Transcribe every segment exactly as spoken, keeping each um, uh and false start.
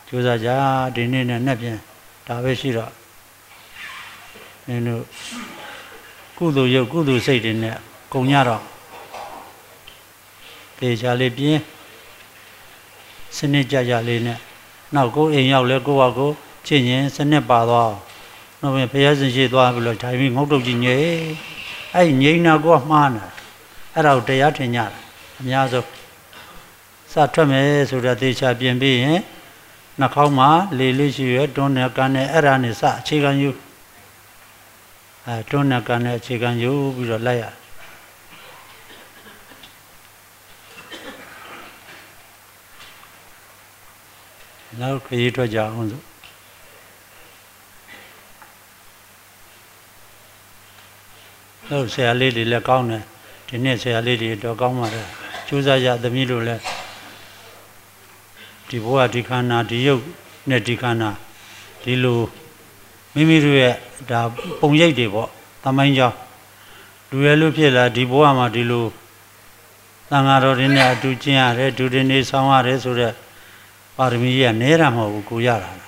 ကျိုးစားကြဒီနေ့နဲ့နှစ်ပြန်ဒါပဲရှိတော့နင်တို့ကုသိုလ်ရုပ်ကုသိုလ်စိတ်တွေနဲ့ကုန်ကြတော့တေချာလေးပြင်းစနစ်ကြကြလေးနဲ့နောက်ကိုအိမ်ရောက်လဲကိုယ့်ဟာကိုချစ်ရင်စနစ်ပါသွားနောက်ပြန်ဖျားစင်ရှိသွားပြီးတော့ထိုင်ပြီးငုတ်တုတ်ကြီးငြိမ်အဲ့ငြိမ်နာကိုမှားနေအဲ့ဒါကိုတရားထင်ကြတာအများဆုံးစထွက်မယ်ဆိုတော့တေချာပြင်ပြီးရင်နှာခေါင်းမှာလေလေးရှိရတွန်းနဲ့ကန်နဲ့အဲ့ဒါနဲ့စအခြေခံယူအဲတွန်းနဲ့ကန်နဲ့အခြေခံယူပြီးတော့လိုက်ရနောက်ခရီးထွက်ကြအောင်စို့နောက်ဆရာလေးတွေလည်းကောင်းတယ်ဒီနေ့ဆရာလေးတွေတော့ကောင်းပါတယ်ကျိုးစားရသမီးတို့လည်းဒီဘဝဒီခန္ဓာဒီရုပ်နဲ့ဒီခန္ဓာဒီလိုမိမိတို့ရဲ့ဒါပုံရိပ်တွေပေါ့သမိုင်းကြောင်းလူရဲလို့ဖြစ်လာဒီဘဝမှာဒီလိုသံဃာတော်တွေနဲ့အတူကျင့်ရတယ်ဒုတိနေဆောင်ရတယ်ဆိုတော့ပါရမီကြီးကနဲတာမဟုတ်ဘူးကိုရတာ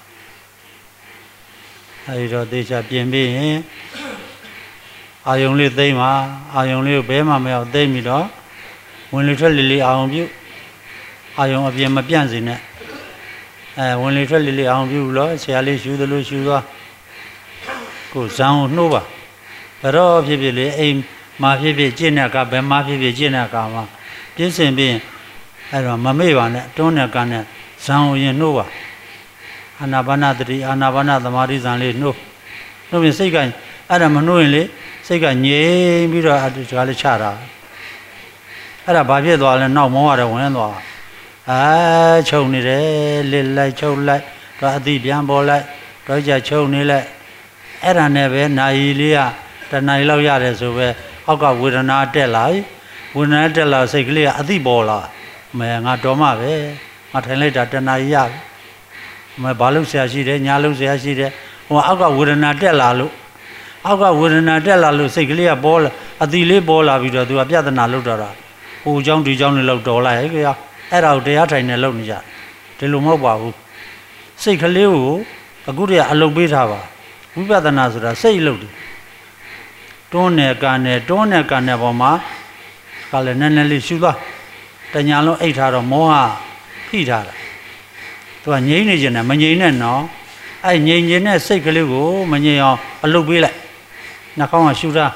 အဲဒီတော့သေချာပြင်ပြီးရင်အာယုံလေးသိမ့်ပါအာယုံလေးကိုဘဲမှမရောက်သိမ့်ပြီးတော့ဝင်လေထွက်လေလေးအာယုံပြုအာယုံအပြင်မပြန့်စေနဲ့အဲဝင်လေထွက်လေလေးအာယုံပြုလို့ဆရာလေးရှူသလိုရှူသွားကိုဇံကိုနှိုးပါဘယ်တော့ဖြစ်ဖြစ်လေအိမ်မှာဖြစ်ဖြစ်ကျင့်တဲ့ကဘယ်မှာဖြစ်ဖြစ်ကျင့်တဲ့ကမှာပြည့်စင်ပြီးအဲ့တော့မမေ့ပါနဲ့တွန်းတဲ့ကနဲ့ဇံကိုရင်နှိုးပါအာနာပါနတတိအာနာပါနသမာဓိဇံလေးနှိုးနှိုးပြီးစိတ်ကအဲ့ဒါမနှိုးရင်လေစိတ်ကငြိမ်ပြီးတော့ဒီကလေးချတာအဲ့ဒါဘာဖြစ်သွားလဲနောက်မောရတယ်ဝင်သွားအာချုပ်နေတယ်လစ်လိုက်ချုပ်လိုက်တော့အတိပြန်ပေါ်လိုက်တော့ကြချုပ်နေလိုက်အဲ့ဒါနဲ့ပဲနာယီလေးကတဏှာလောက်ရတယ်ဆိုပဲအောက်ကဝေဒနာတက်လာဝေဒနာတက်လာစိတ်ကလေးကအတိပေါ်လာမဲငါတော်မှပဲငါထိုင်လိုက်တာတဏှာကြီးရမဲဘာလို့ဆရာရှိတယ်ညာလို့ဆရာရှိတယ်ဟိုအောက်ကဝေဒနာတက်လာလို့အောက်ကဝေဒနာတက်လာလို့စိတ်ကလေးကပေါ်လာအတိလေးပေါ်လာပြီးတော့သူကပြဿနာလုပ်တော့တာဟိုเจ้าဒီเจ้าနေလောက်တော်လိုက်ဟဲ့ကွာအဲ့ဒါကိုတရားထိုင်နေလုပ်နေကြဒီလိုမဟုတ်ပါဘူးစိတ်ကလေးကိုအခုတည်းကအလုပ်ပေးထားပါဝိပဿနာဆိုတာစိတ်လုပ်တယ်တွန်းနဲ့ကန်နဲ့တွန်းနဲ့ကန်နဲ့ပေါ်မှာကလည်းနည်းနည်းလေးရှူသွားတညာလုံးအိတ်ထားတော့မောဟဖိထားတာသူကငြိမ့်နေကြတယ်မငြိမ့်နဲ့နော်အဲ့ငြိမ့်ခြင်းနဲ့စိတ်ကလေးကိုမငြိမ့်အောင်အလုပ်ပေးလိုက်နှာခေါင်းကရှူထား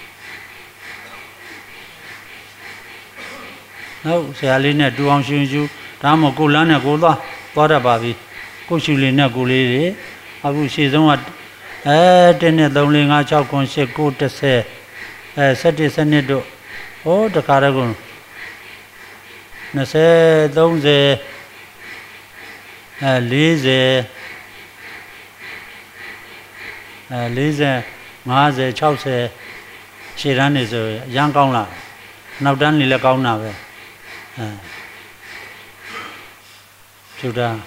နောက်ဆရာလေးနဲ့တူအောင်ရှူရှူဒါမှမဟုတ်ကိုလန်းနဲ့ကိုသွားသွားတတ်ပါပြီကိုရှူလေးနဲ့ကိုလေးတွေအခုရှေ့ဆုံးကအဲတင်းနဲ့သုံးလေးငါးခြောက်ခုရှစ်ကိုတစ်ဆယ်အဲဆယ်တစ်စနစ်တို့ဟိုတခါတည်းကနှစ်ဆယ်သုံးဆယ်အဲလေးဆယ်အဲလေးဆယ်ငါးဆယ်ခြောက်ဆယ်ရှေ့တန်းနေဆိုအရန်ကောင်းလာနောက်တန်းနေလည်းကောင်းတာပဲအဲဖြူတာ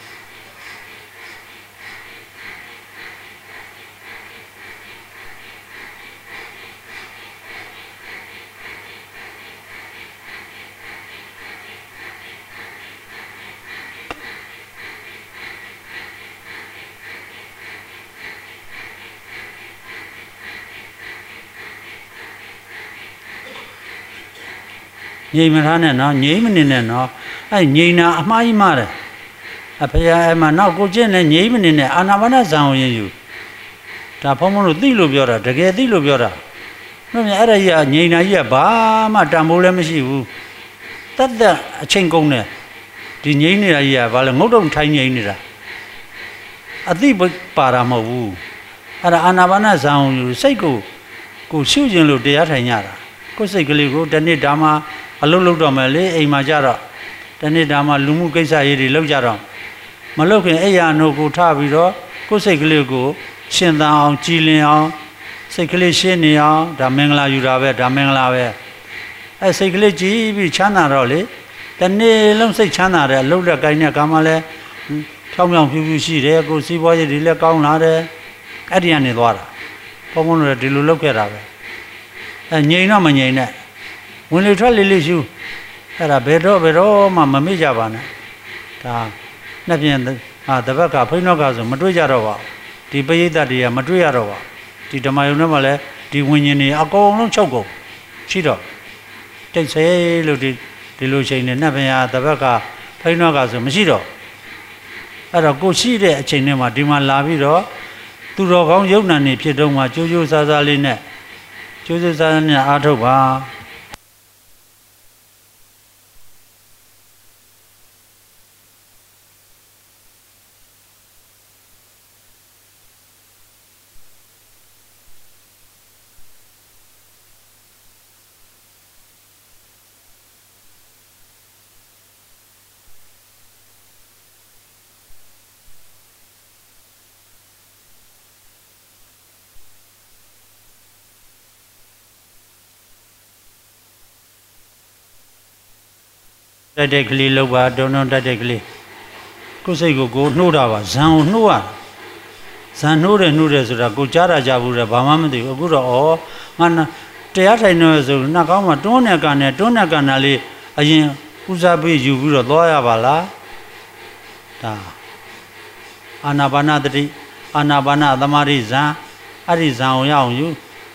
ငြိမ်မထားနဲ့နော်ငြိမ်မနေနဲ့နော်အဲ့ငြိမ်တာအမှားကြီးမှားတယ်အဖေရအဲ့မှာနောက်ကိုကျင့်နေငြိမ်မနေနဲ့အာနာပါနဇံကိုရင်ယူဒါဖုံးဖုံးလို့သိလို့ပြောတာတကယ်သိလို့ပြောတာဟုတ်မြဲအဲ့ဒါကြီးကငြိမ်တာကြီးကဘာမှတန်ဖိုးလည်းမရှိဘူးတတ်တဲ့အချိန်ကုန်တယ်ဒီငြိမ်နေတာကြီးကဘာလဲငုတ်တုံထိုင်းငြိမ်နေတာအသိပါတာမဟုတ်ဘူးအဲ့ဒါအာနာပါနဇံကိုယူစိတ်ကိုကိုရှုခြင်းလို့တရားထိုင်ကြတာကိုယ်စိတ်ကလေးကိုတနေ့ဒါမှအလုပ်လုပ်တော့မယ်လေအိမ်မှာကြတော့တနေ့ဒါမှလူမှုကိစ္စရေးတွေလုပ်ကြတော့မလုပ်ခင်အဲ့ရနို့ကိုထပြီးတော့ကိုယ်စိတ်ကလေးကိုရှင်းသန်အောင်ကြည်လင်အောင်စိတ်ကလေးရှင်းနေအောင်ဒါမင်္ဂလာယူတာပဲဒါမင်္ဂလာပဲအဲ့စိတ်ကလေးကြည်ပြီးချမ်းသာတော့လေတနေ့လုံးစိတ်ချမ်းသာတယ်အလုပ်လက်ကိုင်းတဲ့ကံမှလည်းဖြောင်းဖြောင်းဖြူဖြူရှိတယ်ကိုယ်စီးပွားရေးတွေလည်းကောင်းလာတယ်အဲ့ဒီကနေသွားတာဘုံဘုံတို့ဒီလိုလုပ်ခဲ့တာပဲအဲငြိမ်တော့မငြိမ်နဲ့ဝင်လေထွက်လေလေးရှူအဲ့ဒါဘယ်တော့ဘယ်တော့မှမမေ့ကြပါနဲ့ဒါနှစ်ပြန်啊，这边搞配那个是没追加的话，这不一点的也没追加的话，这他妈有那么嘞，这文人呢，啊，高能超高，是的，这些路的，这路线呢，那边呀，这边搞配那个是没是的，啊，这过去的前年嘛，这嘛拉比的，都说讲有那呢，偏东嘛，九九三三零呢，九九三三零阿头吧。တိုက်တဲ့ကလေးလောက်ပါတုံတုံတိုက်တဲ့ကလေးကိုယ်စိတ်ကိုကိုနှိုးတာပါဇံကိုနှိုးရဇံနှိုးတယ်နှိုးတယ်ဆိုတာကိုကြားတာကြားဘူးတယ်ဘာမှမသိဘူးအခုတော့ဩငါတရားထိုင်နေဆိုနှာကောင်းမှာတွန်းနဲ့ကန်နဲ့တွန်းနဲ့ကန်တာလေးအရင်ဦးစားပေးယူပြီးတော့သွားရပါလားဒါအာနာပါနတတိအာနာပါနသမာဓိဇံအဲ့ဒီဇံကိုရအောင်ယူ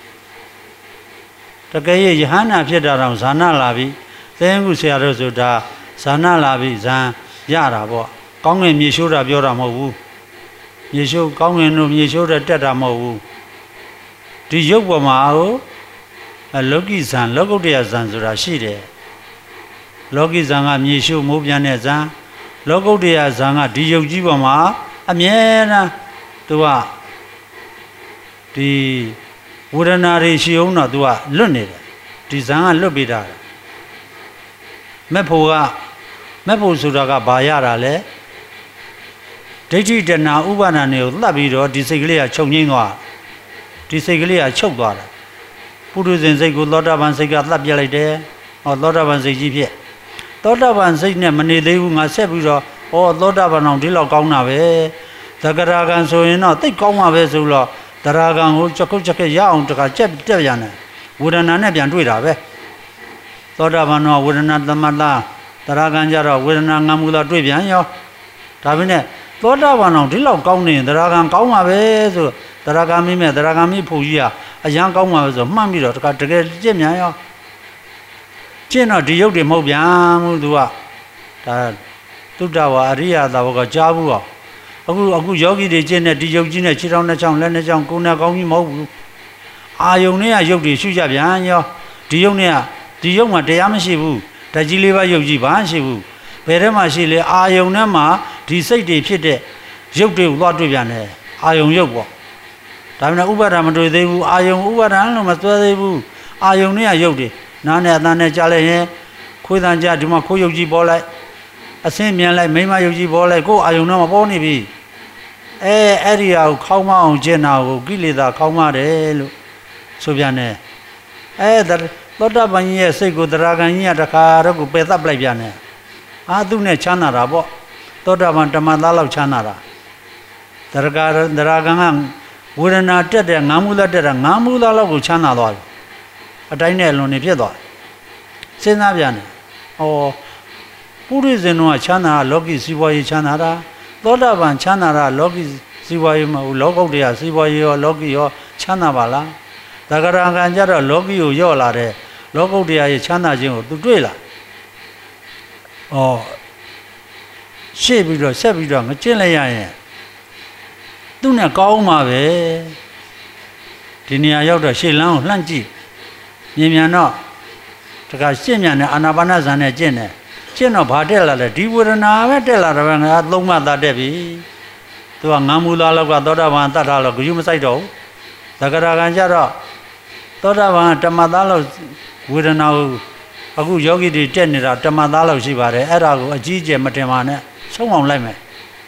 တကယ်ရယဟန္တာဖြစ်တာတော့ဇာနာလာပြီသင်္ကုဆရာတို့ဆိုတာဇာနာလာပြီဇံရတာပေါ့ကောင်းငင်မြေရှိုးတာပြောတာမဟုတ်ဘူးမြေရှိုးကောင်းငင်တို့မြေရှိုးတဲ့တက်တာမဟုတ်ဘူးဒီရုပ်ပေါ်မှာဟိုလောကီဇံလောကုတ္တရာဇံဆိုတာရှိတယ်လောကီဇံကမြေရှိုးမိုးပြန်တဲ့ဇံလောကုတ္တရာဇံကဒီရုပ်ကြီးပေါ်မှာအမြဲတမ်းသူကဒီဝေဒနာတွေရှိအောင်တော့သူကလွတ်နေတယ်ဒီဇံကလွတ်ပြီးတာမက်ဖို့ကမက်ဖို့ဆိုတာကဘာရတာလဲဒိဋ္ဌိတဏဥပါဒဏ်တွေကိုသတ်ပြီးတော့ဒီစိတ်ကလေးကချုပ်ငိမ့်သွားဒီစိတ်ကလေးကချုပ်သွားတာပုထုဇဉ်စိတ်ကိုသောတာပန်စိတ်ကသတ်ပြလိုက်တယ်ဟောသောတာပန်စိတ်ကြီးဖြစ်သောတာပန်စိတ်နဲ့မနေသေးဘူးငါဆက်ပြီးတော့ဩသောတာပန်အောင်ဒီလောက်ကောင်းတာပဲသက္ကရာကံဆိုရင်တော့တိတ်ကောင်းမှာပဲဆိုတော့တရာကံကိုချက်ခုတ်ချက်ခက်ရအောင်တခါကြက်တက်ရနေဝေဒနာနဲ့ပြန်တွေ့တာပဲသောတာပန်တော့ဝေဒနာသမတတရာကံကြတော့ဝေဒနာငမှုသာတွေ့ပြန်ရောဒါပေမဲ့သောတာပန်အောင်ဒီလောက်ကောင်းနေရင်တရာကံကောင်းမှာပဲဆိုတရာကံမိမဲ့တရာကံမိဖို့ကြီးကအရန်ကောင်းမှာပဲဆိုမှတ်ပြီးတော့တခါတကယ်ကြည့်မြန်ရောကျင့်တော့ဒီရုပ်တွေမဟုတ်ပြန်ဘူးသူကဒါသုတ္တဝါအရိယသာဘောကကြားဘူးအောင်အခုအခုယောဂီတွေကျင့်တဲ့ဒီရုပ်ကြီးနဲ့ခြေထောက်နှစ်ချောင်းလက်နှစ်ချောင်းကိုယ်နဲ့ကောင်းကြီးမဟုတ်ဘူးအာယုန်နဲ့ကရုပ်တွေရှုကြပြန်ရောဒီရုပ်နဲ့ကဒီရုပ်မှာတရားမရှိဘူးဓာတ်ကြီးလေးပါရုပ်ကြီးဘာမရှိဘူးဘယ်ထဲမှာရှိလဲအာယုန်နဲ့မှာဒီစိတ်တွေဖြစ်တဲ့ရုပ်တွေကိုသွားတွေ့ပြန်တယ်အာယုန်ရုပ်ပေါ့ဒါပေမဲ့ဥပါဒာမတွေ့သေးဘူးအာယုန်ဥပါဒာလို့မသွဲသေးဘူးအာယုန်နဲ့ကရုပ်တွေနားနဲ့အသံနဲ့ကြားလိုက်ရင်ခွေးတန်ကြားဒီမှာခိုးရုပ်ကြီးပေါ်လိုက်အစင်းမြန်လိုက်မိမရုပ်ကြီးပေါ်လိုက်ကိုယ်အာယုန်နဲ့မပေါ်နေပြီအဲအဲ့ဒီဟာကိုခေါင်းမအောင်ကျင့်တာကိုကိလေသာခေါင်းမတယ်လို့ဆိုပြန်တယ်အဲသောတာပန်ကြီးရဲ့စိတ်ကိုတရာဂံကြီးကတခါတော့ကိုပယ်သပ်ပလိုက်ပြန်တယ်အာသူနဲ့ချမ်းသာတာပေါ့သောတာပန်ဓမ္မသားလောက်ချမ်းသာတာတရကတရာဂံကဝေဒနာတက်တဲ့ငါးမှုသားတက်တာငါးမှုသားလောက်ကိုချမ်းသာသွားတယ်အတိုင်းနဲ့အလွန်နေဖြစ်သွားတယ်စဉ်းစားပြန်တယ်ဩပုရိသေနောချမ်းသာလောကီစီးပွားရေးချမ်းသာတာသောတာပန်ချမ်းသာတာလောကီစီးပွားရေးမဟုတ်လောကုတ္တရာစီးပွားရေးရောလောကီရောချမ်းသာပါလားသက္ကရာကံကြတော့လောကီကိုရော့လာတဲ့လောကုတ္တရာရဲ့ချမ်းသာခြင်းကိုသူတွေ့လာဩရှေ့ပြီးတော့ဆက်ပြီးတော့မကျင့်လိုက်ရရင်သူနဲ့ကောင်းမှာပဲဒီနေရာရောက်တော့ရှေ့လမ်းကိုလှမ်းကြည့်မြင်မြန်တော့တခါရှင်းမြန်တဲ့အာနာပါနဇာနဲ့ကျင့်တယ်ကျင့်တော့ဘာတက်လာလဲဒီဝေဒနာပဲတက်လာတယ်ပဲငါသုံးမှသာတက်ပြီသူကငါမူသားလောက်ကသောတာပန်တတ်တာလို့ဂရုမစိုက်တော့ဘူးသက္ကရာကံကြတော့သောတာပန်ဓမ္မသားလောက်ဝေဒနာကိုအခုယောဂီတွေတက်နေတာဓမ္မသားလောက်ရှိပါတယ်အဲ့ဒါကိုအကြီးအကျယ်မတင်ပါနဲ့ဆုံးအောင်လိုက်မယ်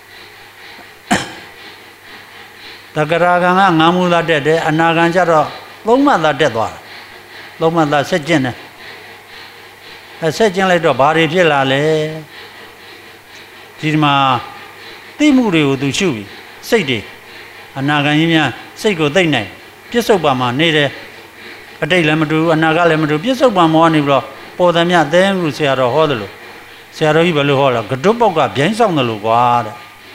သက္ကရာကံကငါမူသားတက်တယ်အနာကံကြတော့သုံးမှသာတက်သွားတယ်သုံးမှသာဆက်ကျင့်တယ်အဆက်ကျင်းလိုက်တော့ဘာတွေဖြစ်လာလဲဒီမှာသိမှုတွေကိုသူရှုပြီစိတ်တွေအနာဂံကြီးများစိတ်ကိုသိမ့်နိုင်ပြစ္ဆုတ်ပံမှာနေတယ်အတိတ်လည်းမတူအနာဂတ်လည်းမတူပြစ္ဆုတ်ပံမောနေပြီးတော့ပေါ်သမျှသဲငုဆရာတော်ဟောတယ်လို့ဆရာတော်ကြီးဘယ်လိုဟောလဲကတုပေါက်ကဗျိုင်းဆောင်တယ်လို့ကွာတဲ့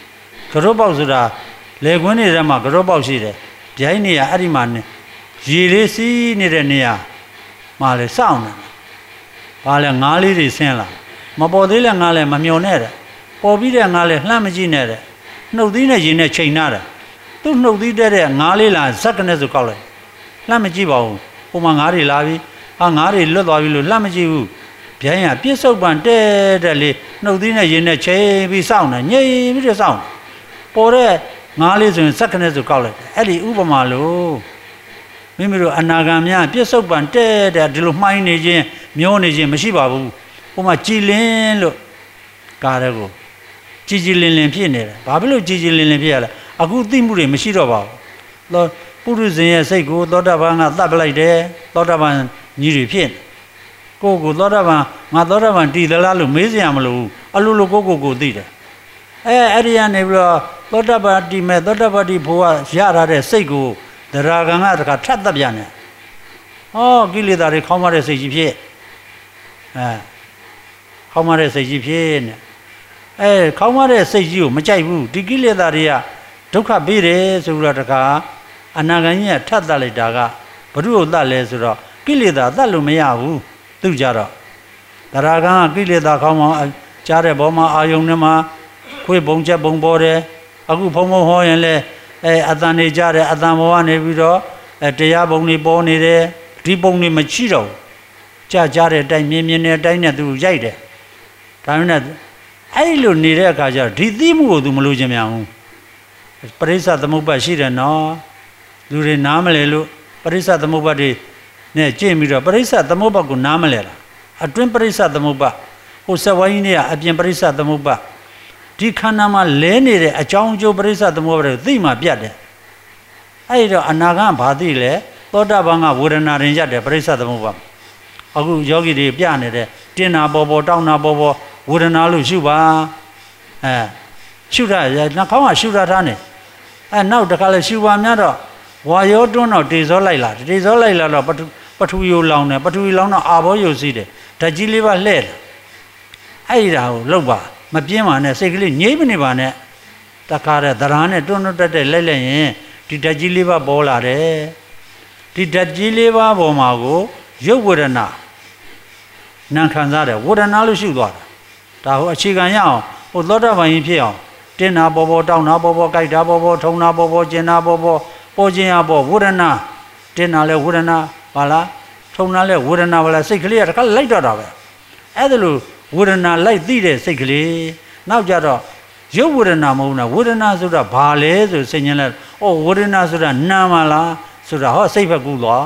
ကတော့ပေါက်ဆိုတာလေကွင်းတွေထဲမှာကတော့ပေါက်ရှိတယ်ဗျိုင်းနေရအဲ့ဒီမှာနေရေလေးစီးနေတဲ့နေရာမှာလေစောင့်နေဘာလဲငါးလေးတွေဆင်းလာမပေါ်သေးလဲငါးလဲမမျောနဲ့တဲ့ပေါ်ပြီးတဲ့ငါးလဲလှမ်းမကြည့်နဲ့တဲ့နှုတ်သီးနဲ့ရေနဲ့ချိန်နာတယ်သူ့နှုတ်သီးတဲ့ငါးလေးလာဇက်ကနေဆိုကောက်လိုက်လှမ်းမကြည့်ပါဘူးဟိုမှာငါးတွေလာပြီဟာငါးတွေလွတ်သွားပြီလို့လှမ်းမကြည့်ဘူးဗျိုင်းရပြစ္ဆုတ်ပန်တဲ့တဲ့လေနှုတ်သီးနဲ့ရေနဲ့ချိန်ပြီးစောင့်နေငြိမ်ပြီးတော့စောင့်ပေါ်တဲ့ငါးလေးဆိုရင်ဇက်ကနေဆိုကောက်လိုက်အဲ့ဒီဥပမာလို့မိမိတို့အနာဂံများပြစ္ဆုတ်ပန်တဲ့တဲ့ဒီလိုမှိုင်းနေခြင်းမျောနေခြင်းမရှိပါဘူးဟိုမှာကြည်လင်းလို့ကားတဲ့ကိုကြည်ကြည်လင်းလင်းဖြစ်နေတယ်ဘာဖြစ်လို့ကြည်ကြည်လင်းလင်းဖြစ်ရလဲအခုသိမှုတွေမရှိတော့ပါဘူးသောပုရုဇဉ်ရဲ့စိတ်ကိုသောတာပန်ကသတ်ပလိုက်တယ်သောတာပန်ညီတွေဖြစ်ကိုကိုသောတာပန်ငါသောတာပန်တည်သလားလို့မေးစရာမလိုဘူးအလိုလိုကိုကိုကိုသိတယ်အဲအဲ့ဒီကနေပြီးတော့သောတာပန်တည်မဲ့သောတာပန်တည်ဘုရားရထားတဲ့စိတ်ကိုဒရာဂံကတခါထပ်တတ်ပြန်တယ်ဟောကိလေသာတွေခေါင်းမတဲ့စိတ်ကြီးဖြစ်အဲခေါင်းမတဲ့စိတ်ကြီးဖြစ်နေအဲခေါင်းမတဲ့စိတ်ကြီးကိုမကြိုက်ဘူးဒီကိလေသာတွေကဒုက္ခပေးတယ်ဆိုပြီးတော့တခါအနာဂံကြီးကထပ်တတ်လိုက်တာကဘုရုကိုတတ်လဲဆိုတော့ကိလေသာတတ်လို့မရဘူးသူကြတော့ဒရာဂံကကိလေသာခေါင်းမကြားတဲ့ဘောမှာအာယုန်နဲ့မှာခွေးပုံချက်ပုံပေါ်တယ်အခုဖုံဖုံဟောရင်လဲအဲအတန်နေကြတယ်အတန်ဘောကနေပြီးတော့အဲတရားပုံတွေပေါ်နေတယ်ဒီပုံတွေမရှိတော့ကြာကြတဲ့အတိုင်းမြင်မြင်တဲ့အတိုင်းနဲ့သူရိုက်တယ်ဒါမှမဟုတ်အဲ့လိုနေတဲ့အခါကျတော့ဒီသိမှုကိုသူမလို့ခြင်းမရဘူးပရိစ္ဆသမုပ္ပါရှိတယ်နော်လူတွေနားမလဲလို့ပရိစ္ဆသမုပ္ပါတွေနဲ့ကြင့်ပြီးတော့ပရိစ္ဆသမုပ္ပါကိုနားမလဲလားအတွင်းပရိစ္ဆသမုပ္ပါဟိုစက်ဝိုင်းကြီးကအပြင်ပရိစ္ဆသမုပ္ပါဒီခန္ဓာမှာလဲနေတဲ့အကြောင်းအကျိုးပရိစ္ဆသမုပ္ပါတွေသိမှပြတ်တယ်အဲ့တော့အနာဂတ်ဘာသိလဲသောတာပန်ကဝေဒနာရင်ရတယ်ပရိစ္ဆသမုပ္ပါအခုယောဂီတွေပြနေတဲ့တင်နာပေါ်ပေါ်တောင်းနာပေါ်ပေါ်ဝေဒနာလို့ရှုပါအဲရှုရနှာခေါင်းကရှုရထားနေအဲနောက်တစ်ခါလဲရှုပါများတော့ဝါရောတွန်းတော့တေဇောလိုက်လာတေဇောလိုက်လာတော့ပထပထူယိုလောင်တယ်ပထူယိုလောင်တော့အာဘောယိုစီးတယ်ဓာတ်ကြီးလေးပါလှဲ့တယ်အဲ့ဒါကိုလောက်ပါမပြင်းပါနဲ့စိတ်ကလေးငြိမ့်မနေပါနဲ့တခါတဲ့သရာနဲ့တွန်းတွန်းတက်တက်လိုက်လိုက်ရင်ဒီဓာတ်ကြီးလေးပါပေါ်လာတယ်ဒီဓာတ်ကြီးလေးပါပေါ်မှာကိုရုပ်ဝေဒနာနာခံစားတယ်ဝေဒနာလို့ရှုသွားတာဒါဟိုအခြေခံရအောင်ဟိုသောတာပန်ကြီးဖြစ်အောင်တင်းနာပေါ်ပေါ်တောင်းနာပေါ်ပေါ်ကြိုက်တာပေါ်ပေါ်ထုံနာပေါ်ပေါ်ကျင်နာပေါ်ပေါ်ပေါ်ခြင်းရပေါ်ဝေဒနာတင်းနာလဲဝေဒနာဘာလားထုံနာလဲဝေဒနာဘာလားစိတ်ကလေးကတခါလိုက်တော့တာပဲအဲ့ဒါလို့ဝေဒနာလိုက်သိတဲ့စိတ်ကလေးနောက်ကြတော့ရုပ်ဝေဒနာမဟုတ်ဘူးဝေဒနာဆိုတာဘာလဲဆိုစိတ်ညင်းလဲဩဝေဒနာဆိုတာနာမလားဆိုတာဟောစိတ်ဘက်ကူသွား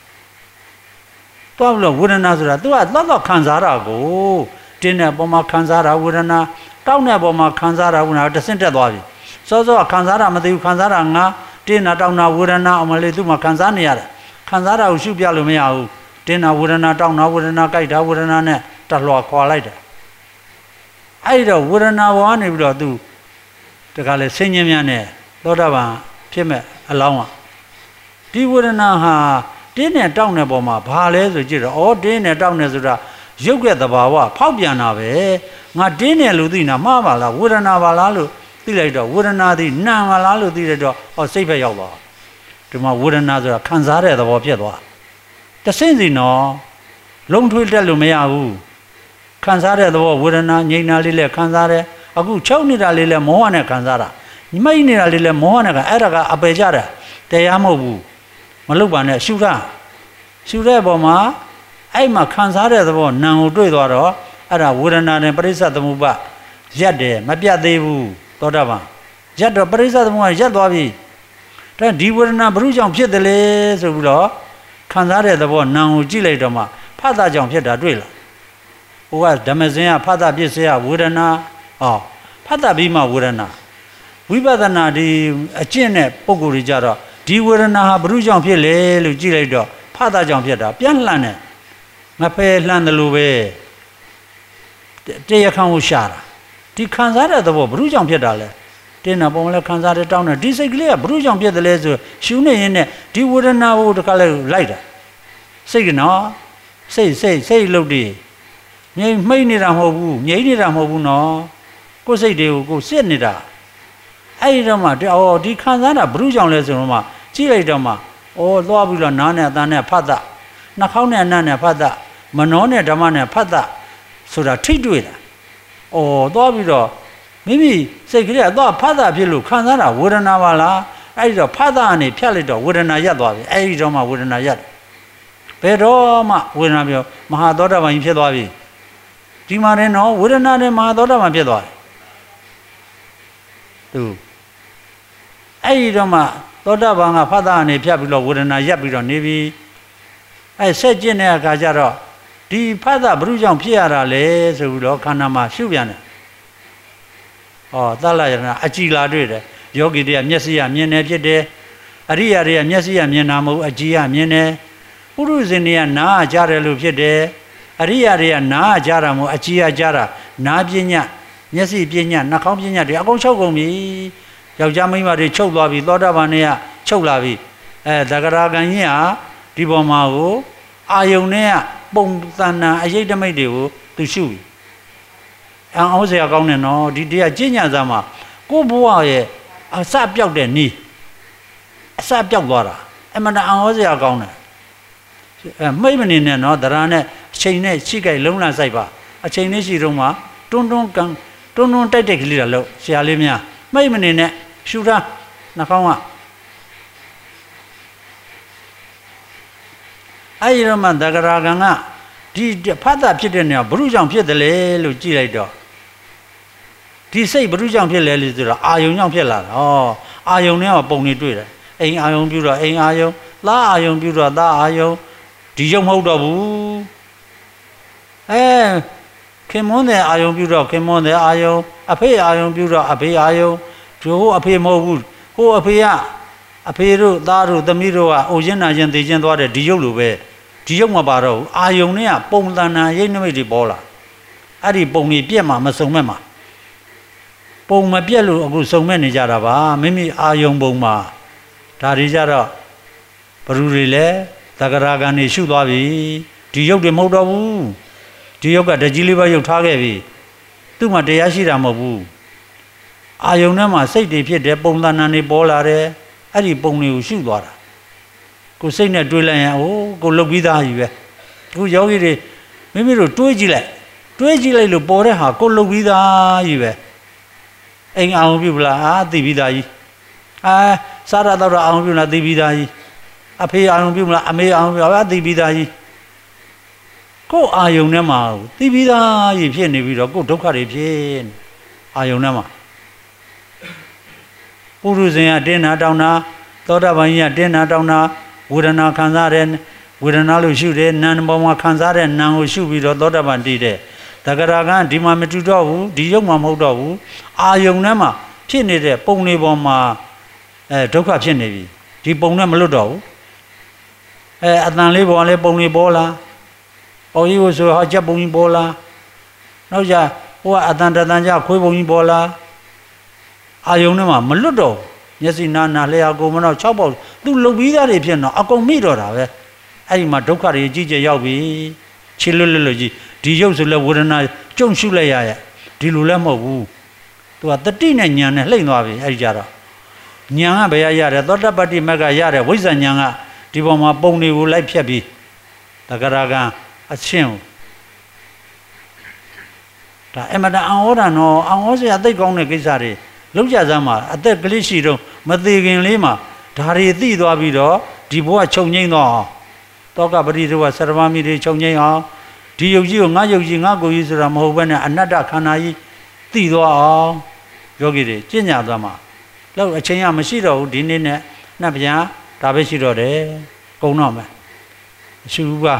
တော့လို့ဝေဒနာဆိုတာ तू ကသွားတော့ခံစားတာကိုတင်းတဲ့ပုံမှာခံစားတာဝေဒနာတောက်တဲ့ပုံမှာခံစားတာဝေဒနာတဆင့်တက်သွားပြီစောစောခံစားတာမသိဘူးခံစားတာငါတင်းတာတောက်တာဝေဒနာအမလေးသူ့မှာခံစားနေရတယ်ခံစားတာကိုရှုပြလို့မရဘူးတင်းတာဝေဒနာတောက်တာဝေဒနာကြိုက်တာဝေဒနာနဲ့တလွှာခွာလိုက်တယ်အဲ့တော့ဝေဒနာဘောကနေပြီးတော့ तू တခါလေဆင်းရဲများနဲ့သောတာပန်ဖြစ်မဲ့အလောင်းอ่ะဒီဝေဒနာဟာတင်းနဲ့တောက်တဲ့ပုံမှာဘာလဲဆိုကြည့်တော့ဩတင်းနဲ့တောက်နေဆိုတာရုပ်ရဲ့သဘာဝဖောက်ပြန်တာပဲငါတင်းတယ်လို့သိနေတာမှားပါလားဝေဒနာပါလားလို့သိလိုက်တော့ဝေဒနာသည်နာပါလားလို့သိလိုက်တော့ဟောစိတ်ပဲရောက်သွားဒီမှာဝေဒနာဆိုတာခံစားတဲ့သဘောဖြစ်သွားတဆင့်စီနော်လုံးထွေးတက်လို့မရဘူးခံစားတဲ့သဘောဝေဒနာငြိမ်တာလေးလည်းခံစားတယ်အခုချုပ်နေတာလေးလည်းမောဟနဲ့ခံစားတာမိတ်နေတာလေးလည်းမောဟနဲ့ခံအဲ့ဒါကအပယ်ကြတာတရားမဟုတ်ဘူးမလုပ်ပါနဲ့ရှုတာရှုတဲ့ပုံမှာအဲ့မှာခံစားတဲ့သဘောနာကိုတွေ့သွားတော့အဲ့ဒါဝေဒနာနဲ့ပရိစ္ဆသမုပ္ပါရက်တယ်မပြတ်သေးဘူးသောတာပန်ရက်တော့ပရိစ္ဆသမုပ္ပါရက်သွားပြီဒါဒီဝေဒနာဘုရုကြောင့်ဖြစ်တယ်လေဆိုပြီးတော့ခံစားတဲ့သဘောနာကိုကြည့်လိုက်တော့မှဖတ်တာကြောင့်ဖြစ်တာတွေ့လားဟိုကဓမ္မစင်ကဖတ်တာပြည့်စရာဝေဒနာဟောဖတ်တာပြီးမှဝေဒနာဝိပဿနာဒီအကျင့်နဲ့ပုံကိုယ်တွေကြတော့ဒီဝေဒနာဟာဘုရုကြောင့်ဖြစ်လေလို့ကြည့်လိုက်တော့ဖတ်တာကြောင့်ဖြစ်တာပြန်လှန်တယ်ငါဖယ်လှန်တယ်လို့ပဲတရားခံကိုရှာတာဒီခံစားတဲ့သဘောဘုရုကြောင့်ဖြစ်တာလေတင်းနာပုံလည်းခံစားတဲ့တောင်းတယ်ဒီစိတ်ကလေးကဘုရုကြောင့်ဖြစ်တယ်လေဆိုရှုနေရင်နဲ့ဒီဝေဒနာကိုတခါလဲလိုက်တာစိတ်ကနော်စိတ်စိတ်စိတ်လုတ်တည်ငြိမ်မှိတ်နေတာမဟုတ်ဘူးငြိမ်နေတာမဟုတ်ဘူးနော်ကိုယ်စိတ်တွေကိုကိုယ်စစ်နေတာအဲ့ဒီတော့မှအော်ဒီခံစားတာဘုရုကြောင့်လဲဆိုတော့မှကြည့်လိုက်တော့မှအော်သွားပြီးတော့နားနဲ့အတန်းနဲ့ဖတ်တာနှာခေါင်းနဲ့အနံ့နဲ့ဖတ်တာမနှောနဲ့ဓမ္မနဲ့ဖတ်တာဆိုတာထိတွေ့တာအော်သွားပြီးတော့မိမိစိတ်ကလေးကတော့ဖတ်တာဖြစ်လို့ခံစားတာဝေဒနာပါလားအဲ့ဒီတော့ဖတ်တာအနေဖြတ်လိုက်တော့ဝေဒနာရပ်သွားပြီအဲ့ဒီတော့မှဝေဒနာရပ်ဘယ်တော့မှဝေဒနာပြောမဟာသောတာပန်ကြီးဖြစ်သွားပြီဒီမှာလည်းနော်ဝေဒနာနဲ့မဟာသောတာပန်ဖြစ်သွားတယ်သူအဲ့ဒီတော့မှသောတာပန်ကဖတ်တာအနေဖြတ်ပြီးတော့ဝေဒနာရပ်ပြီးတော့နေပြီအဲ့ဆက်ကျင့်တဲ့အခါကျတော့ဒီဖတ်တာဘုရုကြောင့်ဖြစ်ရတာလေဆိုပြီးတော့ခန္ဓာမှာရှုပြန်တယ်ဟောသလယရဏအကြည်လာတွေ့တယ်ယောဂီတွေကမျက်စိကမြင်နေဖြစ်တယ်အရိယာတွေကမျက်စိကမြင်တာမဟုတ်အကြည်ကမြင်တယ်ပုရုဇဉ်တွေကနားကြားတယ်လို့ဖြစ်တယ်အရိယာတွေကနားကြားတာမဟုတ်အကြည်ကကြားတာနားပညာမျက်စိပညာနှာခေါင်းပညာတွေအကုန်ချုပ်ကုန်ပြီယောက်ျားမိန်းမတွေချုပ်သွားပြီသောတာပန်တွေကချုပ်လာပြီအဲသဂရာဂံကြီးဟာဒီပေါ်မှာကိုအာယုန်နဲ့ပုံသဏ္ဍာန်အရေးတမိတ်တွေကိုသူရှုပြီအောင်စရာကောင်းတယ်နော်ဒီတရားကျင့်ကြံစားမှာကိုဘဝရဲ့အစပြောက်တဲ့နီးအစပြောက်သွားတာအမှန်တန်အောင်စရာကောင်းတယ်အဲမိတ်မနေနဲ့နော်ဒရာနဲ့အချိန်နဲ့ရှိကြိုက်လုံးလန့်ဆိုင်ပါအချိန်နဲ့ရှိတော့မှတွန်းတွန်းကန်တွန်းတွန်းတိုက်တိုက်ကလေးတာလို့ဆရာလေးများမိတ်မနေနဲ့ရှူထားနှာခေါင်းကအဲ့ဒီတော့မှသဂရာဂံကဒီဖတ်တာဖြစ်တဲ့နေရာဘုရုကြောင့်ဖြစ်တယ်လေလို့ကြည့်လိုက်တော့ဒီစိတ်ဘုရုကြောင့်ဖြစ်လဲလို့ဆိုတော့အာယုံကြောင့်ဖြစ်လာတာဩအာယုံနဲ့ပုံနေတွေ့တယ်အိမ်အာယုံပြုတော့အိမ်အာယုံသားအာယုံပြုတော့သားအာယုံဒီရုပ်မဟုတ်တော့ဘူးအဲခင်မွန်းတဲ့အာယုံပြုတော့ခင်မွန်းတဲ့အာယုံအဖေအာယုံပြုတော့အဖေအာယုံဒီဟိုအဖေမဟုတ်ဘူးဟိုအဖေကအဖေတို့သားတို့သမီးတို့ကအိုချင်းနာချင်းသိချင်းသွားတဲ့ဒီရုပ်လိုပဲဒီရုပ်မပါတော့ဘူးအာယုံနဲ့ကပုံသဏ္ဍာန်ရိပ်နမိတ်တွေပေါ်လာအဲ့ဒီပုံတွေပြက်မှာမစုံမဲ့မှာပုံမပြက်လို့အခုစုံမဲ့နေကြတာပါမိမိအာယုံပုံမှာဒါတွေကြတော့ဘ누구တွေလဲသဂရာဂံတွေရှုသွားပြီဒီရုပ်တွေမဟုတ်တော့ဘူးဒီရုပ်ကတကြီးလေးပဲရုပ်ထားခဲ့ပြီသူ့မှာတရားရှိတာမဟုတ်ဘူးအာယုံထဲမှာစိတ်တွေဖြစ်တယ်ပုံသဏ္ဍာန်တွေပေါ်လာတယ်အဲ့ဒီပုံတွေကိုရှုသွားတာကိုစိတ်နဲ့တွေးလိုက်ရင်အိုးကိုလုတ်ပြီးသားကြီးပဲအခုယောဂီတွေမိမိတို့တွေးကြည့်လိုက်တွေးကြည့်လိုက်လို့ပေါ်တဲ့ဟာကိုလုတ်ပြီးသားကြီးပဲအိမ်အောင်ပြုတ်လားအာသိပြီးသားကြီးအာစားရတော့အောင်ပြုတ်လားသိပြီးသားကြီးအဖေအောင်ပြုတ်လားအမေအောင်ပြုတ်လားသိပြီးသားကြီးကိုအာယုံထဲမှာသိပြီးသားကြီးဖြစ်နေပြီးတော့ကိုဒုက္ခတွေဖြစ်နေအာယုံထဲမှာပုရုဇဉ်ကတင်းနာတောင်းတာသောတာပန်ကြီးကတင်းနာတောင်းတာဝေဒနာခံစားတဲ့ဝေဒနာလို့ရှုတယ်နာမ်ပေါ်မှာခံစားတဲ့နာမ်ကိုရှုပြီးတော့သောတာပန်တည်တဲ့သဂရာကံဒီမှာမတူတော့ဘူးဒီရုပ်မှာမဟုတ်တော့ဘူးအာယုံထဲမှာဖြစ်နေတဲ့ပုံလေးပေါ်မှာအဲဒုက္ခဖြစ်နေပြီဒီပုံနဲ့မလွတ်တော့ဘူးအဲအတန်လေးပေါ်လည်းပုံလေးပေါ်လာပေါ်ကြီးကိုဆိုဟောချက်ပုံကြီးပေါ်လာနောက်ကြဟိုကအတန်တန်ကြခွေးပုံကြီးပေါ်လာအာယုံထဲမှာမလွတ်တော့မျက်စိနာနာလျှာကိုမတော့၆ပေါက်သူလုတ်ပြီးသားတွေဖြစ်တော့အကုန်မိတော့တာပဲအဲ့ဒီမှာဒုက္ခတွေကြီးကျယ်ရောက်ပြီချစ်လွတ်လွတ်လွတ်ကြီးဒီရုပ်ဆိုလဲဝေဒနာကြုံရှုလိုက်ရရဲ့ဒီလိုလည်းမဟုတ်ဘူးသူကတတိနဲ့ညာနဲ့လှိမ့်သွားပြီအဲ့ဒီကြတော့ညာကဘယ်ရရတယ်သောတပတ္တိမက်ကရတယ်ဝိဇ္ဇာညာကဒီပေါ်မှာပုံတွေကိုလိုက်ဖြတ်ပြီးသဂရာကံအချင်းဒါအမတန်အောင်ဟောတာနော်အောင်ဟောစရာသိကောင်းတဲ့ကိစ္စတွေလောက်ကြစမ်းမှာအသက်ကလေးရှိတော့မသေးခင်လေးမှာဒါတွေသိသွားပြီးတော့ဒီဘဝချုပ်ငိမ့်တော့အောင်တောကပရိသေဝဆရမမိတွေချုပ်ငိမ့်အောင်ဒီယုတ်ကြီးကိုငါယုတ်ကြီးငါကိုကြီးဆိုတာမဟုတ်ဘဲနဲ့အနတ္တခန္ဓာကြီးသိသွားအောင်ယောဂီတွေကျင့်ကြံသွားမှာလောက်အချိန်ကမရှိတော့ဘူးဒီနေ့နဲ့နှစ်ပြန်ဒါပဲရှိတော့တယ်ကုံတော့မယ်အရှုပါ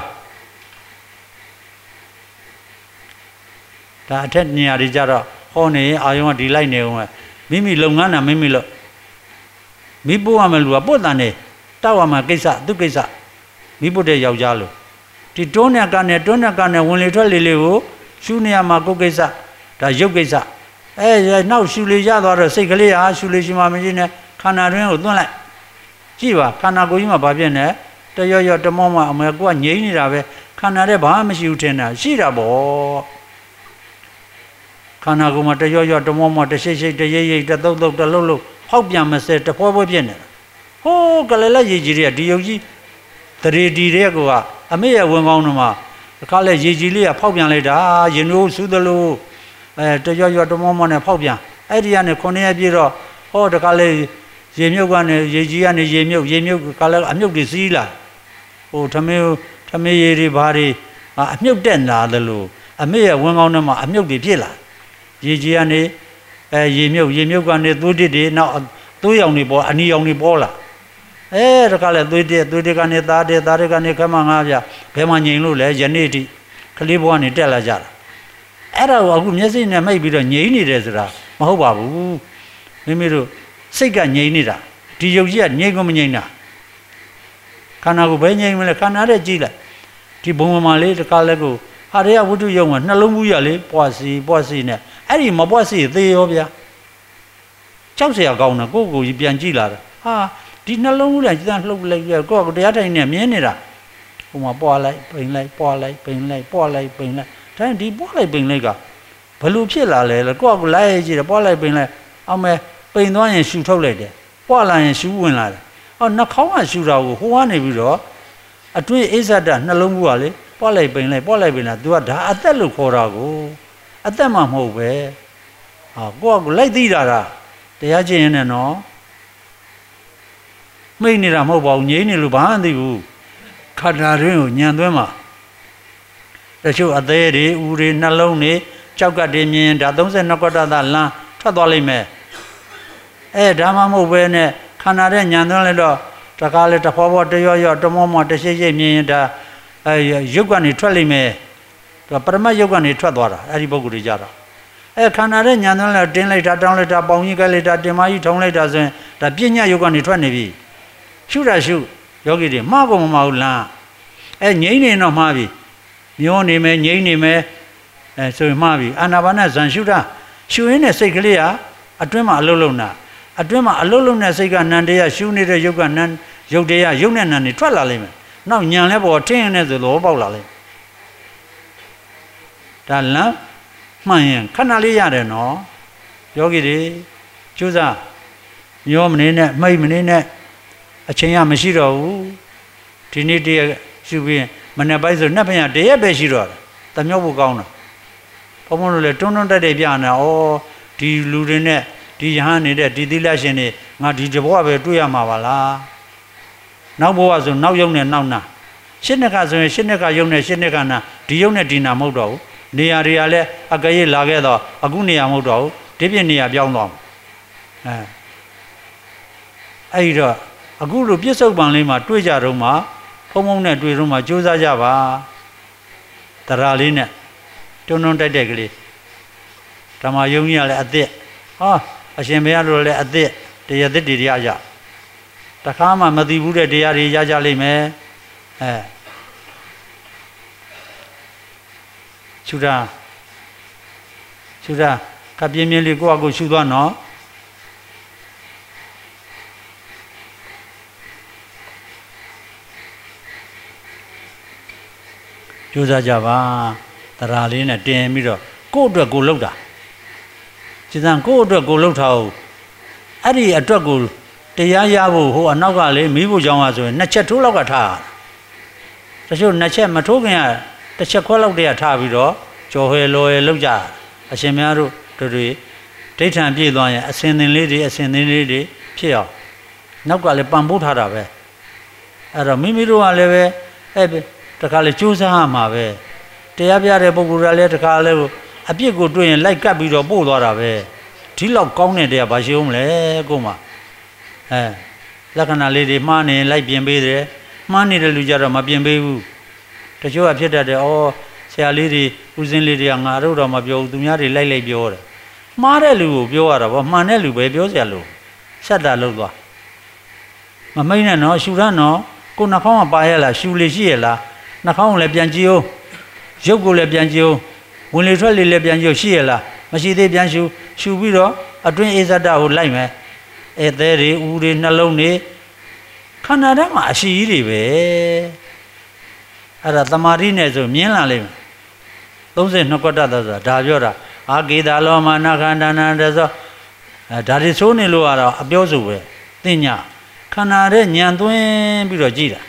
ဒါအထက်နေရာတွေကြတော့ဟောနေအာယုံကဒီလိုက်နေအောင်မိမိလုပ်ငန်းတာမိမိလုပ်မိပို့ရမယ်လူကပို့တန်နေတောက်ရမှာကိစ္စသူကိစ္စမိပို့တဲ့ယောက်ျားလို့ဒီတွန်းနဲ့ကနဲ့တွန်းနဲ့ကနဲ့ဝင်လေထွက်လေလေးကိုရှုနေရမှာကိုယ်ကိစ္စဒါရုပ်ကိစ္စအဲနောက်ရှုလေရသွားတော့စိတ်ကလေးဟာရှုလေရှိမှမရှိနဲ့ခန္ဓာတွင်းကိုသွန်းလိုက်ကြည့်ပါခန္ဓာကိုယ်ကြီးမှာဘာဖြစ်နေတရော့ရော့တမောမအမေကိုကငြိမ့်နေတာပဲခန္ဓာတဲ့ဘာမှမရှိဘူးထင်တာရှိတာပေါ့ခန္ဓာကိုယ်မှာတရော့ရော့တမောမတရှိရှိတရိပ်ရိပ်တသုတ်သုတ်တလှုပ်လှုပ်ဖောက်ပြန်မစဲတဖွဲဖွဲပြည့်နေတာဟိုးကလည်းလက်ရည်ကြီးတွေကဒီယုတ်ကြီးတရေဒီတဲ့ကွာအမေရဲ့ဝင်ကောင်းတော့မှခါလဲရည်ကြီးလေးကဖောက်ပြန်လိုက်တာရင်တို့စူးသလိုအဲတရွရွတမောမောနဲ့ဖောက်ပြန်အဲ့ဒီကနေခုနှစ်ရက်ပြည့်တော့ဟောတခါလဲရေမြုပ်ကနေရေကြီးကနေရေမြုပ်ရေမြုပ်ကလည်းအမြုပ်တွေစီးလာဟိုထမင်းထမင်းရည်တွေဘာတွေအမြုပ်တက်လာတယ်လို့အမေရဲ့ဝင်ကောင်းထဲမှာအမြုပ်တွေဖြစ်လာရေကြီးကနေအဲရေမြုပ်ရေမြုပ်ကနေသွေးတစ်တွေနောက်သွေးရောင်တွေပေါ်အနီရောင်တွေပေါ်လာအဲတခါလဲသွေးတစ်သွေးတစ်ကနေသားတဲ့သားတဲ့ကနေခမငါးပြဘယ်မှာငြိမ်လို့လဲယနေ့ထိကလေးဘဝကနေတက်လာကြတာအဲ့ဒါကိုအခုမျက်စိနဲ့မိတ်ပြီးတော့ငြိမ်နေတယ်ဆိုတာမဟုတ်ပါဘူးမိမိတို့စိတ်ကငြိမ်နေတာဒီယုတ်ကြီးကငြိမ်ကိုမငြိမ်တာခန္ဓာကိုဘယ်ငြိမ်မလဲခန္ဓာတဲ့ကြည့်လိုက်ဒီဘုံမှာလေးတခါလဲကိုဟာရရဝတ္ထုယုံကနှလုံးဘူးရလေးပွားစီပွားစီနဲ့အဲ့ဒီမပွားစီသေရောဗျာကြောက်เสียကောင်းတယ်ကိုယ့်ကိုယ်ကြီးပြန်ကြည့်လာတာဟာဒီနှလုံးဘူးလည်းကျန်လှုပ်လိုက်ရကိုယ့်ကိုတရားထိုင်နေမြင်နေတာဟိုမှာပွားလိုက်ပိန်လိုက်ပွားလိုက်ပိန်လိုက်ပွားလိုက်ပိန်လိုက်ဒါဒီပွားလိုက်ပိန်လိုက်ကဘလို့ဖြစ်လာလဲကိုယ့်ကိုယ်လိုက်ကြည့်တယ်ပွားလိုက်ပိန်လိုက်အောင်မဲပိန်သွားရင်ရှူထုတ်လိုက်တယ်ပွားလာရင်ရှူဝင်လာတယ်ဟောနှာခေါင်းကရှူတာကိုဟိုကနေပြီးတော့အတွင်းအိဇဒနှလုံးဘူးကလေပွားလိုက်ပိန်လိုက်ပွားလိုက်ပိန်လိုက် तू ကဒါအသက်လို့ခေါ်တာကိုအသက်မှမဟုတ်ပဲဟာကိုယ့်ကိုလိုက်သိတာလားတရားကျင့်ရင်နော်မိတ်နေတာမဟုတ်ပါဘူးငြိမ်းနေလို့ဘာမှမသိဘူးခန္ဓာတွင်းကိုညံသွင်းမှာတချို့အသေးတွေဦးတွေနှလုံးတွေကြောက်ကတည်းမြင်ဒါသုံးဆယ်နှစ်ကွက်တသလမ်းထွက်သွားလိမ့်မယ်အဲဒါမှမဟုတ်ပဲနဲ့ခန္ဓာတဲ့ညံသွင်းလိုက်တော့တကားလေတဖောဖောတရောရောတမောမောတရှိရှိမြင်ရင်ဒါအဲရုပ်ကနေထွက်လိမ့်မယ်သူပရမတ်ရုပ်ကနေထွက်သွားတာအဲ့ဒီပုဂ္ဂိုလ်တွေကြတာအဲခန္ဓာတဲ့ညံသွင်းလိုက်တင်းလိုက်တာတောင်းလိုက်တာပေါင်ကြီးကလိုက်တာတင်မကြီးထုံလိုက်တာဆိုရင်ဒါပြညတ်ရုပ်ကနေထွက်နေပြီရှုတာရှုယောဂီတွေမှားကုန်မမဟုတ်လားအဲငြိမ့်နေတော့မှားပြီမျောနေမယ်ငြိမ့်နေမယ်အဲဆိုရင်မှားပြီအာနာပါနဇန်ရှုတာရှုရင်းနဲ့စိတ်ကလေးကအတွင်းမှာအလုံးလုံးတာအတွင်းမှာအလုံးလုံးတဲ့စိတ်ကနန္တရားရှုနေတဲ့ယုတ်ကနန္ယုတ်တရားယုတ်နဲ့နန္နေထွက်လာလိမ့်မယ်နောက်ညံလဲပေါ်ထင်းနေဆိုတော့ပေါက်လာလိမ့်ဒါလမ်းမှန်ရင်ခဏလေးရတယ်နော်ယောဂီတွေကျိုးစားမျောမနေနဲ့မိတ်မနေနဲ့အချိန်ရမရှိတော့ဘူးဒီနေ့တည်းရှုပြီးမနေ့ပိုင်းဆိုနှစ်ဖက်တရက်ပဲရှိတော့တယ်တမျောဖို့ကောင်းတာဘုံဘုံတို့လည်းတွန်းတွန်းတက်တက်ပြနေတာဩဒီလူတွေနဲ့ဒီယဟန်နေတဲ့ဒီသီလရှင်တွေငါဒီတဘဝပဲတွေ့ရမှာပါလားနောက်ဘဝဆိုနောက်ယုံနဲ့နောက်နာရှစ်နှစ်ခါဆိုရင်ရှစ်နှစ်ခါယုံနဲ့ရှစ်နှစ်ခါနာဒီယုံနဲ့ဒီနာမဟုတ်တော့ဘူးနေရာတွေကလည်းအကရေးလာခဲ့တော့အခုနေရာမဟုတ်တော့ဘူးဒီပြည့်နေရာပြောင်းသွားအဲအဲ့တော့အခုလိုပြစ္ဆုတ်ပံလေးမှာတွေ့ကြတော့မှဖုံဖုံနဲ့တွေ့တော့မှကြိုးစားကြပါတရားလေးနဲ့တွန်းတွန်းတိုက်တိုက်ကလေးဓမ္မယုံကြီးကလည်းအသက်ဟာအရှင်ဘုရားတို့လည်းအသက်တရားသစ်တွေရရတခါမှမသိဘူးတဲ့တရားတွေရကြလိမ့်မယ်အဲရှုတာရှုတာကပြင်းပြင်းလေးကိုယ့်အကိုရှုသွားနော်ကြိုးစားကြပါတရားလေးနဲ့တင်ပြီးတော့ကိုယ့်အတွက်ကိုယ်လှုပ်တာစိတ္တကိုယ့်အတွက်ကိုယ်လှုပ်ထားအောင်အဲ့ဒီအတွက်ကိုတရားရဖို့ဟိုအနောက်ကလေမိဖို့ကြောင်းอ่ะဆိုရင်နှစ်ချက်ထိုးလောက်ကထားတချို့နှစ်ချက်မထိုးခင်ကတစ်ချက်ခွဲလောက်တည်းကထားပြီးတော့ကြော်ဟဲလော်ဟဲလောက်ကြအရှင်များတို့တို့တွေဒိဋ္ဌံပြည့်သွားရင်အစင်သင်လေးတွေအစင်သင်လေးတွေဖြစ်အောင်နောက်ကလည်းပံပိုးထားတာပဲအဲ့တော့မိမိတို့ကလည်းပဲအဲ့တခါလေကြိုးစားရမှာပဲတရားပြတဲ့ပုဂ္ဂိုလ်ကလည်းတခါလေအပြစ်ကိုတွေ့ရင်လိုက်ကပ်ပြီးတော့ပို့သွားတာပဲဒီလောက်ကောင်းတဲ့တရားဘာရှိအောင်မလဲကို့မှာအဲလက္ခဏာလေးတွေမှားနေလိုက်ပြင်ပေးတယ်မှားနေတဲ့လူကြတော့မပြင်ပေးဘူးတချို့ကဖြစ်တတ်တယ်ဩဆရာလေးတွေဦးစင်းလေးတွေကငါတို့တော့မပြောဘူးသူများတွေလိုက်လိုက်ပြောတယ်မှားတဲ့လူကိုပြောရတာဗောမှန်တဲ့လူပဲပြောစရာလို့ဆက်တာလို့သွားမမိတ်နဲ့နော်ရှူရနော်ကိုနှာခေါင်းကပါရလားရှူလေရှိရလားနှာခေါင်းကိုလည်းပြန်ကြည့်အောင်ရုပ်ကိုလည်းပြန်ကြည့်အောင်ဝင်လေထွက်လေလည်းပြန်ကြည့်ရှိရလားမရှိသေးပြန်ရှူရှူပြီးတော့အတွင်းအိဇဒကိုလိုက်မယ်အဲသေးတွေဦးတွေနှလုံးတွေခန္ဓာထဲမှာအရှိကြီးတွေပဲအဲ့ဒါတမာရီနဲ့ဆိုမြင်လာလိမ့်မယ်သုံးဆယ်နှစ်ကွက်တတ်ဆိုတာဒါပြောတာအာကေတာလောမာနခန္ဓာနာတဆိုဒါတွေဆိုးနေလို့ကတော့အပြောဆိုပဲသိညာခန္ဓာရဲ့ညံသွင်းပြီးတော့ကြည်တာ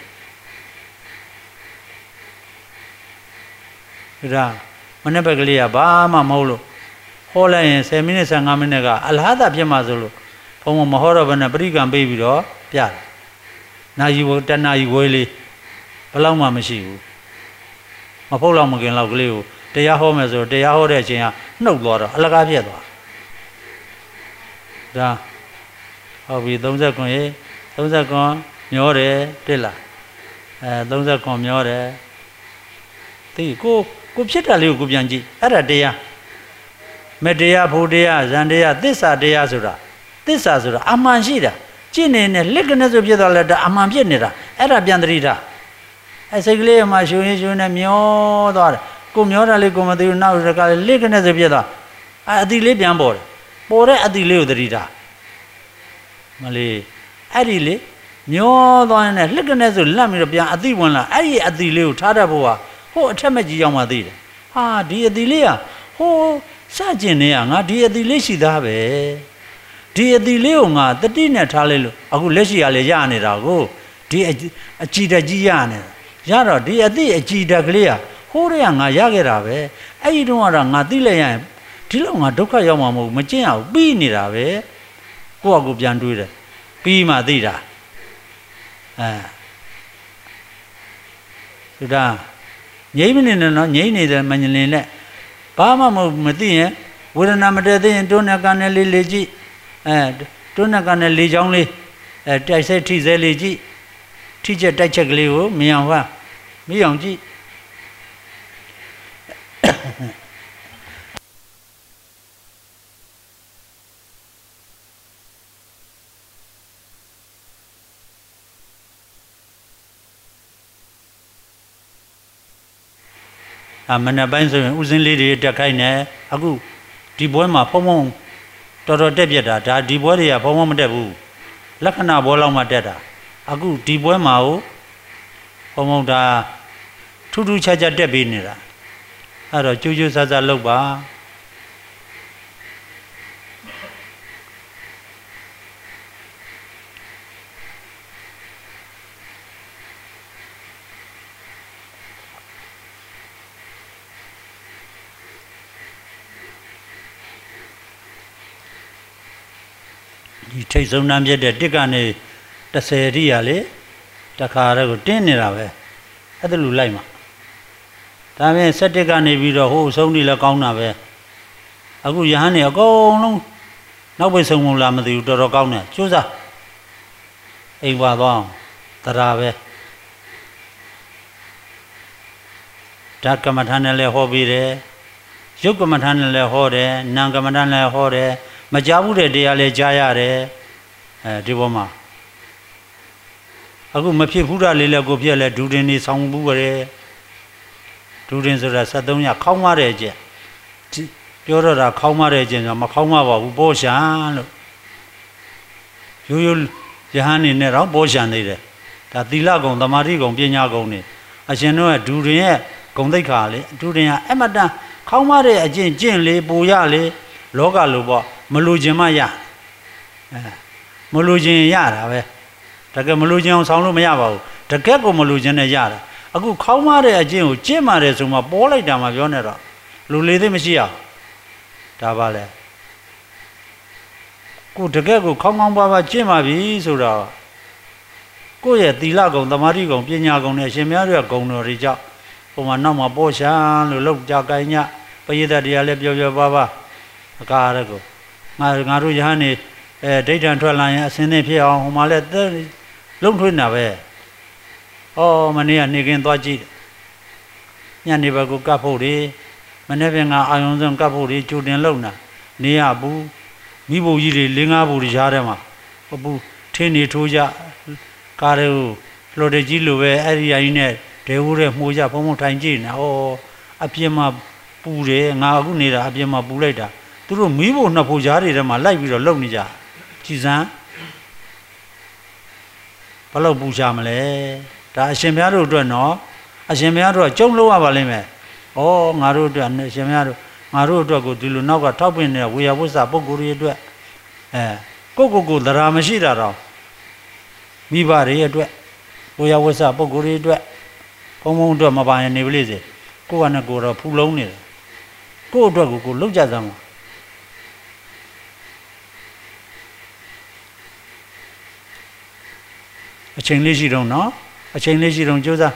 ဒါမနေ့ဘက်ကလေးကဘာမှမဟုတ်လို့ဟောလိုက်ရင်ဆယ်မိနစ်ဆယ်ငါးမိနစ်ကအလဟတာဖြစ်မှာဆိုလို့ဘုံမဟောတော့ဘဲနဲ့ပရိကံပေးပြီးတော့ပြတယ်နာယီဝတဏယီဝဲလေးဘလောက်မှမရှိဘူးမဖုတ်လောက်မกินလောက်ကလေးကိုတရားဟောမယ်ဆိုတော့တရားဟောတဲ့အချိန်ကနှုတ်သွားတော့အလကားပြက်သွားဒါဟုတ်ပြီသုံးဆယ်ခွန်ရေသုံးဆယ်ခွန်မျောတယ်တိလားအဲသုံးဆယ်ခွန်မျောတယ်သိကိုကိုဖြစ်တာလေးကိုကိုပြန်ကြည့်အဲ့ဒါတရားမတရားဖို့တရားဇန်တရားသစ္စာတရားဆိုတာသစ္စာဆိုတာအမှန်ရှိတာကြည့်နေနဲ့လက်ကနေဆိုဖြစ်သွားလဲဒါအမှန်ဖြစ်နေတာအဲ့ဒါပြန်တရိတာအဲစိတ်ကလေးမှာရှုရင်ရှုနေမျောသွားတယ်ကိုမျောတာလေးကိုမသိဘူးနောက်တကလေးလက်ကနေဆိုဖြစ်သွားအဲအတိလေးပြန်ပေါ်တယ်ပေါ်တဲ့အတိလေးကိုတရိတာမလေးအဲ့ဒီလေမျောသွားရင်လက်ကနေဆိုလက်ပြီးတော့ပြန်အတိဝင်လာအဲ့ဒီအတိလေးကိုထားတတ်ဖို့ဟာဟိုအထက်မဲ့ကြီးရောက်မှသိတယ်ဟာဒီအတိလေးကဟိုစကျင်နေရငါဒီအတိလေးရှိသားပဲဒီအတိလေးကိုငါတတိနဲ့ထားလိုက်လို့အခုလက်ရှိရလေရနေတာကိုဒီအကြည်တက်ကြီးရနေတာရတော့ဒီအတိအကြည်တက်ကလေးကဟိုးတွေကငါရခဲ့တာပဲအဲ့ဒီတုန်းကတော့ငါသိလိုက်ရရင်ဒီလောက်ငါဒုက္ခရောက်မှာမဟုတ်မကျင့်အောင်ပြီးနေတာပဲကိုယ့်အကူပြန်တွေးတယ်ပြီးမှသိတာအဲဆိုတော့ငြိမ့်မနေနဲ့နော်ငြိမ့်နေတယ်မညင်လင်နဲ့ဘာမှမမသိရင်ဝေဒနာမတည့်သေးရင်တွန်းနဲ့ကန်နဲ့လေးလေးကြည့်အဲတွန်းနဲ့ကန်နဲ့လေးချောင်းလေးအဲတိုက်ဆက်ထိစဲလေးကြည့်ထိချက်တိုက်ချက်ကလေးကိုမြင်အောင်ဟာမြင်အောင်ကြည့်အမနပိုင်းဆိုရင်ဥစဉ်လေးတွေတက်ခိုင်းနေအခုဒီဘွဲမှာဖုံဖုံတော်တော်တက်ပြက်တာဒါဒီဘွဲတွေကဖုံဖုံမတက်ဘူးလက္ခဏာဘွဲလောက်မှတက်တာအခုဒီဘွဲမှာကိုဖုံဖုံဒါထူးထူးခြားခြားတက်ပေးနေတာအဲ့တော့ကျူးကျူးဆဆလောက်ပါဒီထိတ်ဆုံးနှမ်းပြတဲ့တစ်ကနေတစ်ဆယ်ရိယာလေတခါတော့တင်းနေတာပဲအဲ့ဒါလူလိုက်မှာဒါပေမဲ့ဆက်တစ်ကနေပြီးတော့ဟိုဆုံးနေလဲကောင်းတာပဲအခုယဟန်နေအကုန်လုံးနောက်ပိတ်ဆုံးမလားမသိဘူးတော်တော်ကောင်းတယ်ကျိုးစားအိမ်ပါသွားအောင်တရားပဲဓာတ်ကမ္မထာနဲ့လည်းဟောပြီးတယ်ရုပ်ကမ္မထာနဲ့လည်းဟောတယ်နာမ်ကမ္မထာနဲ့လည်းဟောတယ်မကြားဘူးတဲ့တရားလည်းကြားရတယ်အဲဒီပေါ်မှာအခုမဖြစ်ဘူးတာလေးလည်းကိုဖြစ်လဲဒူတင်နေဆောင်းဘူးကြတယ်ဒူတင်ဆိုတာဆက်သုံးရခေါင်းမတဲ့အကျက်ပြောတော့တာခေါင်းမတဲ့အကျက်ဆိုမခေါင်းမပါဘူးပေါ်ရှာလို့ရိုးရိုးယဟန်နေနဲ့တော့ပေါ်ရှာနေတယ်ဒါသီလကုံသမာဓိကုံပညာကုံနေအရှင်တို့ကဒူတင်ရဲ့ဂုံသိက္ခာလေဒူတင်ကအမတန်ခေါင်းမတဲ့အကျင့်ကျင့်လေပူရလေလောကလိုပေါ့မလူခြင်းမရအဲမလူခြင်းရတာပဲတကယ်မလူခြင်းအောင်ဆောင်းလို့မရပါဘူးတကယ်ကိုမလူခြင်းနဲ့ရတာအခုခေါင်းမတဲ့အကျင့်ကိုကျင့်မာတယ်ဆိုမှပေါ်လိုက်တာမှပြောနေတော့လူလေးသိမရှိအောင်ဒါပါလေကိုတကယ်ကိုခေါင်းကောင်းပါပါကျင့်ပါပြီဆိုတော့ကိုယ့်ရဲ့သီလကုံသမာဓိကုံပညာကုံနဲ့ရှင်များတို့ကဂုံတော်တွေကြောင့်ဟိုမှာနောက်မှာပေါ်ရှာလို့လောက်ကြကိုင်းညပရိသတ်တရားလည်းပြောပြောပါပါအကားရကိုငါငါတို့ယဟန်နေအဲဒိဋ္ဌံထွက်လာရင်အစင်းနဲ့ဖြစ်အောင်ဟိုမှာလည်းလုံးထွေးနေတာပဲဩမနေ့ကနေကင်းသွားကြည့်ညနေဘက်ကိုကပ်ဖို့တွေမနေ့ကငါအာယုံစုံကပ်ဖို့တွေကြိုတင်လုံတာနေရဘူးမိဖို့ကြီးတွေ၄၅ဘူးတွေရှားတယ်မှာဟိုဘူးထင်းနေထိုးကြကားတွေကိုလှော်တကြီးလိုပဲအဲ့ဒီအရင်နဲ့ဒေဝရဲမှုကြဖုံဖုံထိုင်ကြည့်နေဩအပြင်းမှာပူတယ်ငါအခုနေတာအပြင်းမှာပူလိုက်တာသူတို့မီးဖို့နှစ်ဖို့ကြားတွေထဲမှာလိုက်ပြီးတော့လုံနေကြကြည်စမ်းဘလို့ပူချမလဲဒါအရှင်ဘုရားတို့အတွက်နော်အရှင်ဘုရားတို့ကကြုံလို့ရပါလိမ့်မယ်ဩငါတို့အတွက်အရှင်ဘုရားတို့ငါတို့အတွက်ကိုဒီလိုနောက်ကထောက်ပင်နေတဲ့ဝေယဝိဆပုဂ္ဂိုလ်တွေအတွက်အဲကိုကိုကိုတရားမရှိတာတော့မိဘတွေအတွက်ကိုရဝဆပုဂ္ဂိုလ်တွေအတွက်ဘုံဘုံအတွက်မပါရင်နေပလိစေကိုကနဲ့ကိုတော့ဖူလုံးနေတယ်ကိုအတွက်ကိုကိုလောက်ကြစမ်းပါအချိန်လေးရှိတော့နော်အချိန်လေးရှိတော့ကြိုးစား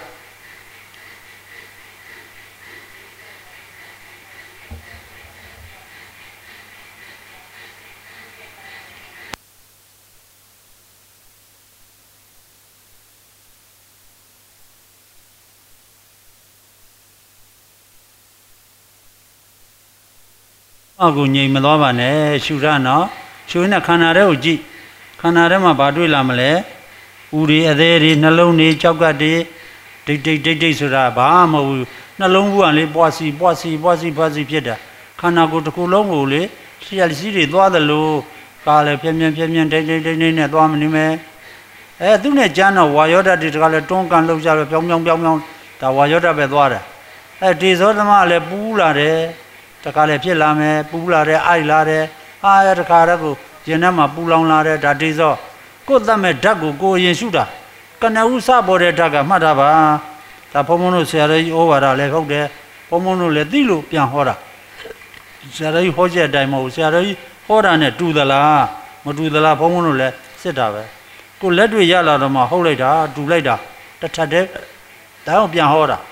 အခုငြိမ်မသွားပါနဲ့ရှုရနော်ရှုနေခန္ဓာတွေကိုကြည့်ခန္ဓာထဲမှာဘာတွေ့လာမလဲဥတွေအသေးတွေနှလုံးတွေကြောက်ကတ်တွေဒိတ်ဒိတ်ဒိတ်ဒိတ်ဆိုတာဘာမှမဟုတ်ဘူးနှလုံးဘူးကလေပွားစီပွားစီပွားစီပွားစီဖြစ်တာခန္ဓာကိုယ်တစ်ခုလုံးကိုလေဆရာစီတွေသွားတယ်လို့ကားလည်းပြင်းပြင်းပြင်းပြင်းဒိတ်ဒိတ်ဒိတ်နဲ့သွားမနေမယ်အဲသူနဲ့ကျမ်းတော့ဝါယောဓာတ်တွေတကလည်းတွန်းကန်လောက်ကြတော့ပြောင်းပြောင်းပြောင်းပြောင်းဒါဝါယောဓာတ်ပဲသွားတာအဲတေဇောသမလည်းပူးလာတယ်တခါလည်းဖြစ်လာမယ်ပူလာတယ်အိုက်လာတယ်အာရတခါတည်းကိုရင်ထဲမှာပူလောင်လာတယ်ဒါတေဇောကိုယ်တတ်မဲ့ဓာတ်ကိုကိုယ်ရင်ရှုတာကနဦးစပေါ်တဲ့ဓာတ်ကမှတ်တာပါဒါဘုံဘုံတို့ဆရာတော်ကြီးဩဝါဒလည်းဟုတ်တယ်ဘုံဘုံတို့လည်းသိလို့ပြန်ဟောတာဆရာတော်ကြီးဟောချက်အတိုင်းမဟုတ်ဆရာတော်ကြီးဟောတာနဲ့တူသလားမတူသလားဘုံဘုံတို့လည်းစစ်တာပဲကိုလက်တွေ့ရလာတော့မှဟုတ်လိုက်တာတူလိုက်တာတစ်ထပ်တည်းဒါအောင်ပြန်ဟောတာ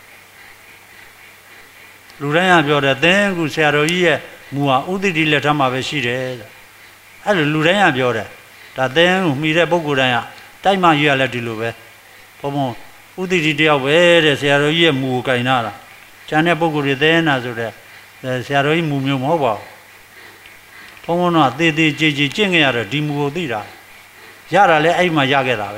လူတိုင်းကပြောတယ်သင်ကူဆရာတော်ကြီးရဲ့မူဟာဥဒိတိလက်ထမှာပဲရှိတယ်အဲ့လိုလူတိုင်းကပြောတယ်ဒါသင်ကိုမှီတဲ့ပုဂ္ဂိုလ်တိုင်းကတိုက်မှရွရလဲဒီလိုပဲဘုံဘုံဥဒိတိတယောက်ပဲတဲ့ဆရာတော်ကြီးရဲ့မူကိုကင်နာတာကျန်တဲ့ပုဂ္ဂိုလ်တွေသင်နာဆိုတဲ့ဆရာတော်ကြီးမူမျိုးမဟုတ်ပါဘူးဘုံဘုံတော့သေသေးကြည်ကြည်ကျင့်ခဲ့ရတော့ဒီမူကိုသိတာရတာလဲအဲ့မှာရခဲ့တာပဲ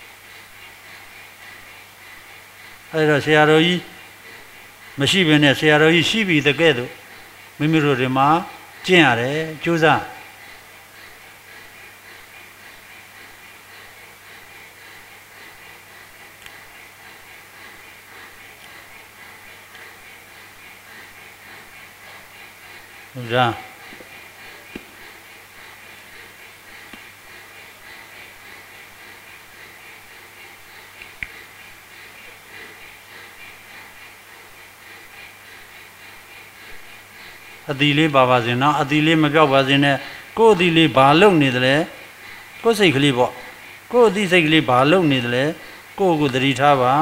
အဲ့တော့ဆရာတော်ကြီးမရှိဘဲနဲ့ဆရာတော်ကြီးရှိပြီတကဲ့သို့မိမိတို့တွေမှာကျင့်ရတယ်ကြိုးစားဟုတ်လားအတိလေးပါပါစေနော်အတိလေးမပြောက်ပါစေနဲ့ကိုယ်အတိလေးဘာလုံနေသလဲကိုယ်စိတ်ကလေးပေါ့ကိုယ်အတိစိတ်ကလေးဘာလုံနေသလဲကိုယ့်ကိုသတိထားပါ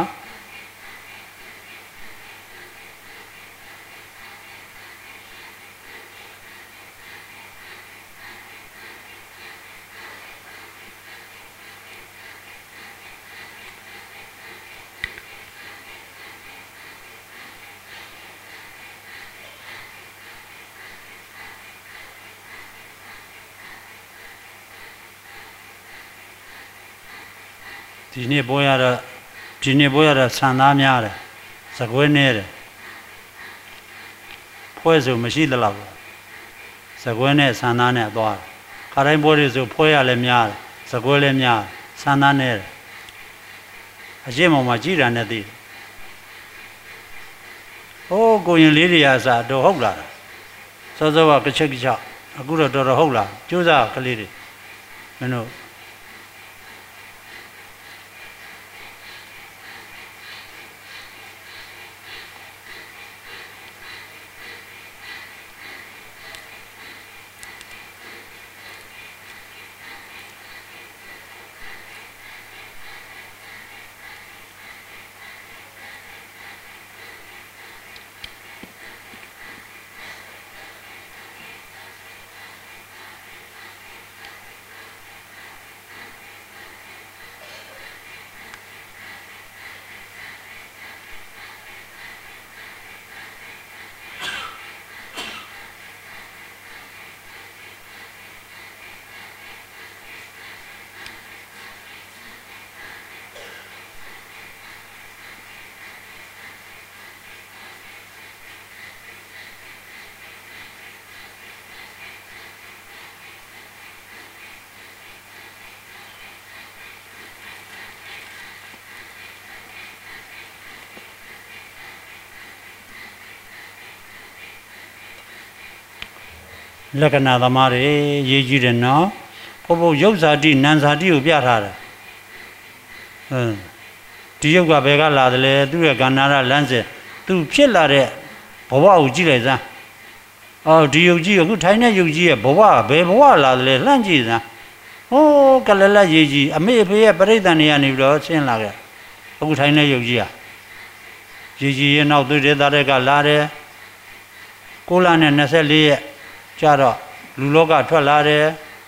ဒီနေ့ပွဲရတော့ဒီနေ့ပွဲရတော့ဆန္ဒများတယ်စကွဲနေတယ်ဖွဲဆိုမရှိသလောက်စကွဲနဲ့ဆန္ဒနဲ့သွားတယ်ခါတိုင်းပွဲတွေဆိုဖွဲရလည်းများတယ်စကွဲလည်းများဆန္ဒနဲ့တယ်အကျင့်ပေါ်မှာကြည်တာနဲ့သိဟိုးကိုရင်လေးတွေအစားတော့ဟုတ်လာတာစောစောကကချက်ကချက်အခုတော့တော်တော်ဟုတ်လာကျိုးစားကလေးတွေမင်းတို့လက္ခဏာသမားတွေရေးကြည့်တယ်နော်ဘုဘုရုပ်ဇာတိနံဇာတိကိုပြထားတယ်ဟမ်ဒီရုပ်ကဘယ်ကလာတယ်လဲသူ့ရဲ့ကန္နာရလမ်းစဉ်သူဖြစ်လာတဲ့ဘဝကိုကြည့်လိုက်စမ်းအော်ဒီရုပ်ကြီးအခုထိုင်တဲ့ရုပ်ကြီးရဲ့ဘဝဘယ်ဘဝလာတယ်လဲလှမ်းကြည့်စမ်းဟိုးကလလတ်ရေးကြီးအမေအဖေရဲ့ပြိဿန်တွေကနေပြီးတော့ဆင်းလာခဲ့အခုထိုင်တဲ့ရုပ်ကြီးဟာရေးကြီးရဲ့နောက်သွေးတဲ့သားတွေကလာတယ်ကိုလနဲ့နှစ်ဆယ့်လေးရက်ကြတော့လူလောကထွက်လာတယ်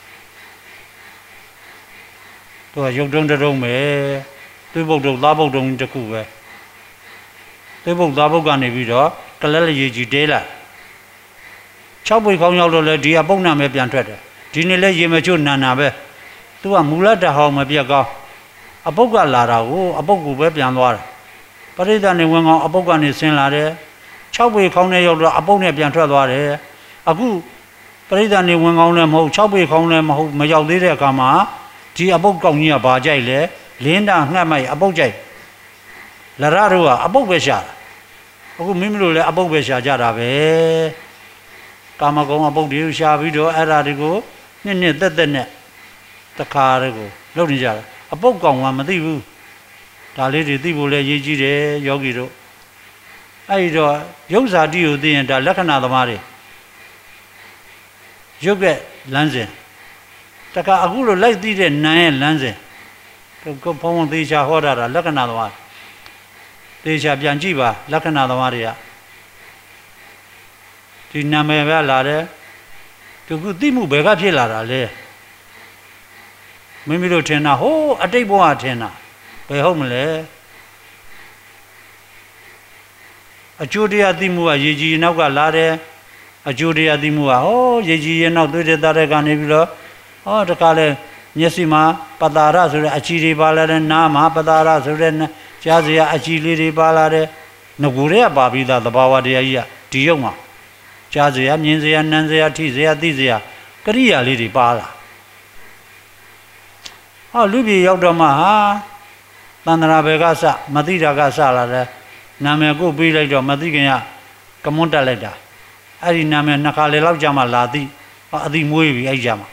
သူကရုပ်တုံးတုံးပဲသွေးပုတ်တုံးသားပုတ်တုံးတစ်ခုပဲသွေးပုတ်သားပုတ်ကနေပြီးတော့ကလလရေးကြီးတဲလာ၆ပွေခေါင်းရောက်တော့လေဒီအပုတ်နာမဲပြန်ထွက်တယ်ဒီနေ့လဲရေမချို့နန္နာပဲသူကမူလတဟောင်းမပြတ်ကောင်းအပုတ်ကလာတာကိုအပုတ်ကိုပဲပြန်သွားတယ်ပရိသတ်နေဝင်ကောင်းအပုတ်ကနေဆင်းလာတယ်၆ပွေခေါင်းနဲ့ရောက်တော့အပုတ်နဲ့ပြန်ထွက်သွားတယ်အခုပရိသတ်နေဝင်ကောင်းလည်းမဟုတ်၆ပွေခေါင်းလည်းမဟုတ်မရောက်သေးတဲ့အခါမှာဒီအပုတ်ကောင်းကြီးကဘာကြိုက်လဲလင်းတာငှက်မိုက်အပုတ်ကြိုက်လရတို့ကအပုတ်ပဲရှာတာအခုမိမိတို့လည်းအပုတ်ပဲရှာကြတာပဲကာမဂုဏ်အပုတ်တွေကိုရှာပြီးတော့အဲ့ဒါတွေကိုနှစ်နှစ်သက်သက်နဲ့တခါတည်းကိုလုပ်နေကြတာအပုတ်ကောင်ကမသိဘူးဒါလေးတွေသိဖို့လည်းရည်ကြီးတယ်ယောဂီတို့အဲ့ဒီတော့ရုပ်ဇာတိကိုသိရင်ဒါလက္ခဏာသမားတွေရုပ်ရဲ့လမ်းစဉ်တခါအခုလိုလိုက်သိတဲ့နာမ်ရဲ့လမ်းစဉ်ကိုဘုံဘုံသေချာဟောတာလက္ခဏာသမားသေချာပြန်ကြည့်ပါလက္ခဏာသမားတွေကဒီနာမည်ပဲလာတယ်ဒီခုသိမှုဘယ်ကဖြစ်လာတာလဲမိမိတို့ထင်တာဟိုးအတိတ်ဘဝထင်တာဘယ်ဟုတ်မလဲအကျိုးတရားသိမှုကရေကြီးနောက်ကလာတယ်အကျိုးတရားသိမှုကဟိုးရေကြီးရဲ့နောက်သွေးတဲ့သားတဲ့ကနေပြီးတော့ဟောတခါလဲမျက်စိမှာပတာရဆိုတဲ့အချီတွေပါလာတယ်နားမှာပတာရဆိုတဲ့ကြားစရာအချီလေးတွေပါလာတယ်ငကိုတွေကပါပြီးသားသဘာဝတရားကြီးကဒီရုပ်မှာကြားစရာမြင်စရာနမ်းစရာထိစရာသိစရာကရိယာလေးတွေပါလာဟောလူပြည်ရောက်တော့မှဟာတန္တရာဘယ်ကစမသိတာကစလာတယ်နာမည်ကိုပြီးလိုက်တော့မသိခင်ကကမွန်းတက်လိုက်တာအဲ့ဒီနာမည်နှစ်ခါလေလောက်ကြာမှလာသိအသိမွေးပြီအဲ့ကြမှာ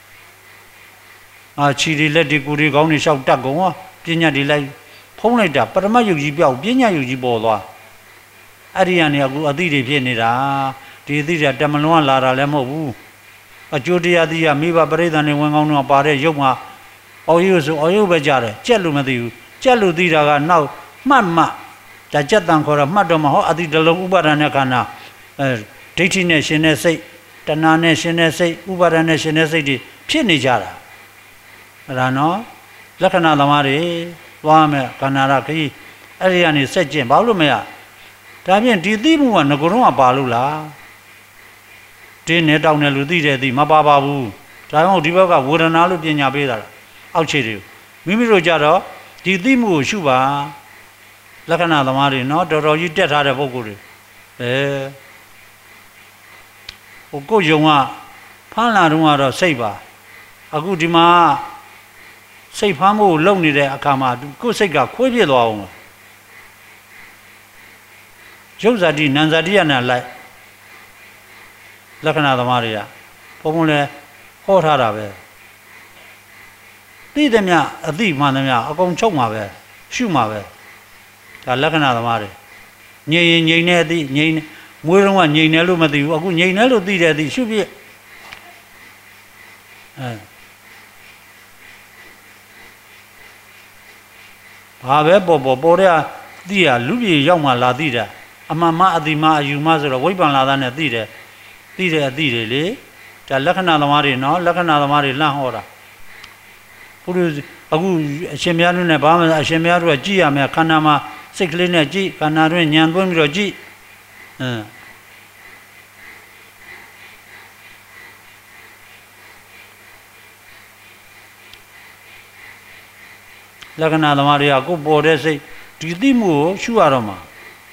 အာခြီတွေလက်တွေကိုတွေကောင်းနေလျှောက်တက်ကုန်ဟောပညာတွေလိုက်ဖုံးလိုက်တာပရမတ်ယုတ်ကြီးပြောက်ပညာယုတ်ကြီးပေါ်သွားအဲ့ဒီကနေအခုအသိတွေဖြစ်နေတာဒီအသိတွေတမလွန်လာတာလည်းမဟုတ်ဘူးအကျိုးတရားသိရမိဘပရိသတ်နေဝင်ကောင်းတော့ပါတဲ့ရုပ်မှာအော်ရုပ်ဆိုအော်ရုပ်ပဲကြတယ်ကြက်လို့မသိဘူးကြက်လို့သိတာကနောက်မှတ်မှဒါကြက်တန်ခေါ်တာမှတ်တော့မှဟောအသိတလုံးဥပါဒဏ်နဲ့ခန္ဓာအဲဒိဋ္ဌိနဲ့ရှင်တဲ့စိတ်တဏှာနဲ့ရှင်တဲ့စိတ်ဥပါဒဏ်နဲ့ရှင်တဲ့စိတ်တွေဖြစ်နေကြတာအဲ့ဒါနော်လက္ခဏာသမားတွေသွားမယ်ခန္ဓာရခကြီးအဲ့ဒီကနေစက်ကျင့်ဘာလို့မရဒါဖြင့်ဒီသိမှုကငကိုယ်တော့ပါလို့လားတင်းနဲ့တောင်းနဲ့လူသိတဲ့သိမပါပါဘူးဒါကြောင့်ဒီဘက်ကဝေဒနာလို့ပညာပေးတာလားအောက်ခြေတွေမိမိတို့ကြတော့ဒီသိမှုကိုရှုပါလက္ခဏာသမားတွေနော်တော်တော်ကြီးတက်ထားတဲ့ပုဂ္ဂိုလ်တွေအဲဟိုကိုယ်ယုံကဖမ်းလာတော့ကတော့စိတ်ပါအခုဒီမှာစိတ်ဖမ်းဖို့လုံနေတဲ့အခါမှာကိုယ်စိတ်ကခွေးပြစ်သွားအောင်ရုပ်ဇာတိနံဇာတိရနဲ့လိုက်လက္ခဏာသမားတွေကဘုံဘုံလဲဟောထားတာပဲသိသည်မြအသိမှန်သည်မြအကုန်ချုပ်မှာပဲရှုမှာပဲဒါလက္ခဏာသမားတွေငြိမ်ရင်ငြိမ်နေအသိငြိမ်မွေးတော့ကငြိမ်နေလို့မသိဘူးအခုငြိမ်နေလို့သိတဲ့အသိရှုပြအဲဘာပဲပေါ်ပေါ်ပေါ်တဲ့သိရလူပြည်ရောက်မှလာသိတာအမှန်မှအတိမှအယူမှဆိုတော့ဝိပ္ပံလာတာနဲ့သိတယ်သိတဲ့အသိတွေလေဒါလက္ခဏာသမားတွေနော်လက္ခဏာသမားတွေလှမ်းဟောတာဘုရားအခုအရှင်မြတ်တို့နဲ့ဘာမှအရှင်မြတ်တို့ကကြည့်ရမယ်ခန္ဓာမှာစိတ်ကလေးနဲ့ကြည့်ခန္ဓာတွင်ဉာဏ်သွင်းပြီးတော့ကြည့်အင်းလက္ခဏာသမားတွေကကိုယ်ပေါ်တဲ့စိတ်ဒီသိမှုကိုရှုရတော့မှာ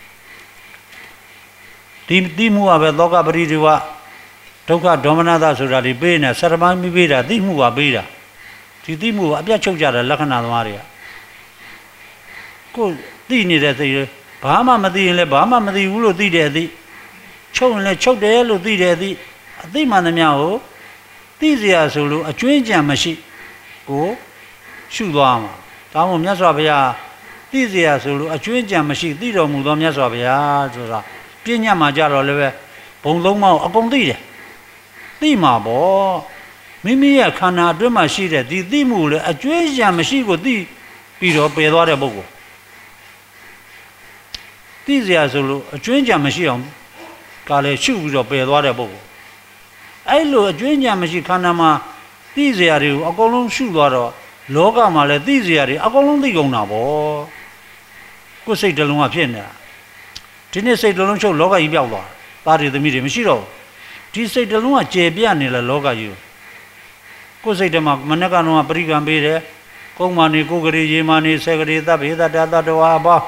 ဒီသိမှုကပဲသောကပရိဒီဝဒုက္ခဒေါမနတာဆိုတာဒီပေးနေဆရမမိပေးတာသိမှုကပေးတာဒီသိမှုကိုအပြတ်ချုပ်ကြတဲ့လက္ခဏာသမားတွေကကိုယ်သိနေတဲ့စိတ်ဘာမှမသိရင်လည်းဘာမှမသိဘူးလို့သိတဲ့အသိချုပ်ရင်လည်းချုပ်တယ်လို့သိတဲ့အသိအသိမှန်သမျှကိုသိเสียဆိုလို့အကျွင်းကြံမရှိကိုရှုသွားမှာဒါမှမဟုတ်မြတ်စွာဘုရားသိเสียဆိုလို့အကျွင်းကြံမရှိသိတော်မူသောမြတ်စွာဘုရားဆိုတာပြဉ္ညာမှာကြတော့လည်းပဲဘုံသုံးပါးအကုန်သိတယ်သိမှာပေါ့မိမိရဲ့ခန္ဓာအတွင်းမှာရှိတဲ့ဒီသိမှုလေအကျွင်းကြံမရှိကိုသိပြီးတော့ပယ်သွားတဲ့ပုဂ္ဂိုလ်သိเสียဆိုလို့အကျွင်းကြံမရှိအောင်ကလည်းရှုပြီးတော့ပယ်သွားတဲ့ပုဂ္ဂိုလ်အဲ့လိုအကျွင်းကြံမရှိခန္ဓာမှာသိเสียတွေကိုအကုန်လုံးရှုသွားတော့လောကမှာလည်းသိเสียတွေအကုန်လုံးသိကုန်တာပေါ့ကိုယ်စိတ်တလုံးကဖြစ်နေတာဒီနေ့စိတ်တလုံးချုပ်လောကကြီးပြောက်သွားတာတွေသမီးတွေမရှိတော့ဘူးဒီစိတ်တလုံးကကျေပြတ်နေလဲလောကကြီးကိုယ်စိတ်တမှာမနေ့ကတော့ပရိကံပေးတယ်ကုန်းမာနေကိုယ်ကလေးရေမာနေဆယ်ကလေးသဗ္ဗေတ္တတတ္တဝါဘော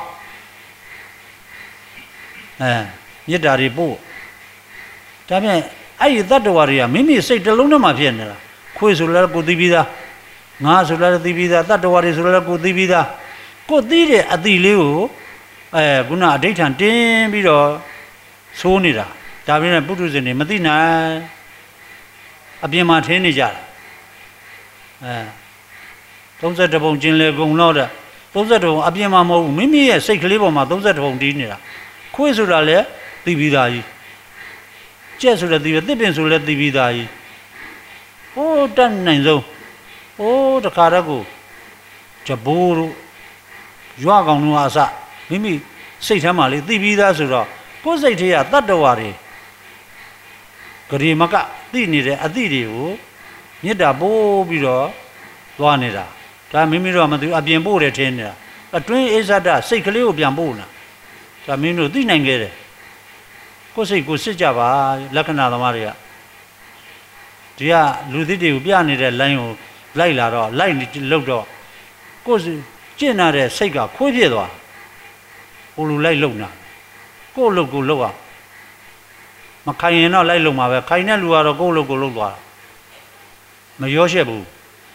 အဲမြစ်တာတွေပို့ဒါဖြင့်အဲ့ဒီတတ္တဝါတွေကမိမိစိတ်တလုံးထဲမှာဖြစ်နေတာခွေးဆိုလည်းကိုသိပြီးသားငါဆိုလည်းသိပြီးသားတတ္တဝါတွေဆိုလည်းကိုသိပြီးသားကိုသိတဲ့အတိလေးကိုအဲခုနအဋိဋ္ဌံတင်းပြီးတော့သိုးနေတာဒါပြင်းပုထုဇဉ်တွေမသိနိုင်အပြင်မှာထင်းနေကြတယ်အဲသုံးဆယ့်တစ်ပုံကျင်လေကုန်တော့တဲ့သုံးဆယ့်တစ်ပုံအပြင်မှာမဟုတ်ဘူးမိမိရဲ့စိတ်ကလေးပေါ်မှာသုံးဆယ့်တစ်ပုံတီးနေတာခွေးဆိုတာလည်းသိပြီးသားကြီးကျက်ဆိုလည်းသိပြီးတစ်ပင်ဆိုလည်းသိပြီးသားကြီးဟိုးတတ်နိုင်ဆုံးဟိုးတခါတည်းကိုကြဘိုးတို့ရွာကောင်တို့အစမိမိစိတ်ထဲမှာလေသိပြီးသားဆိုတော့ကိုယ်စိတ်ထဲကတတ္တဝါတွေဂရေမကသိနေတဲ့အသည့်တွေကိုမေတ္တာပို့ပြီးတော့သွားနေတာဒါမိမိတို့ကမသိဘူးအပြင်ပို့တယ်ထင်နေတာအတွင်းအိဇဒစိတ်ကလေးကိုပြန်ပို့လာဒါမင်းတို့သိနိုင်ခဲ့တယ်ကိုယ်စိတ်ကိုစစ်ကြပါလက္ခဏာသမားတွေကဒီကလူသစ်တွေကိုပြနေတဲ့ line ကိုလိုက်လာတော့လိုက်လောက်တော့ကိုယ်ကျင့်လာတဲ့စိတ်ကခွေးပြစ်သွားဟိုလူလိုက်လုံတာကိုယ်လုတ်ကိုလုတ်အောင်မခိုင်ရင်တော့လိုက်လုံမှာပဲခိုင်တဲ့လူကတော့ကိုယ်လုတ်ကိုလုတ်သွားတာမရောရှက်ဘူး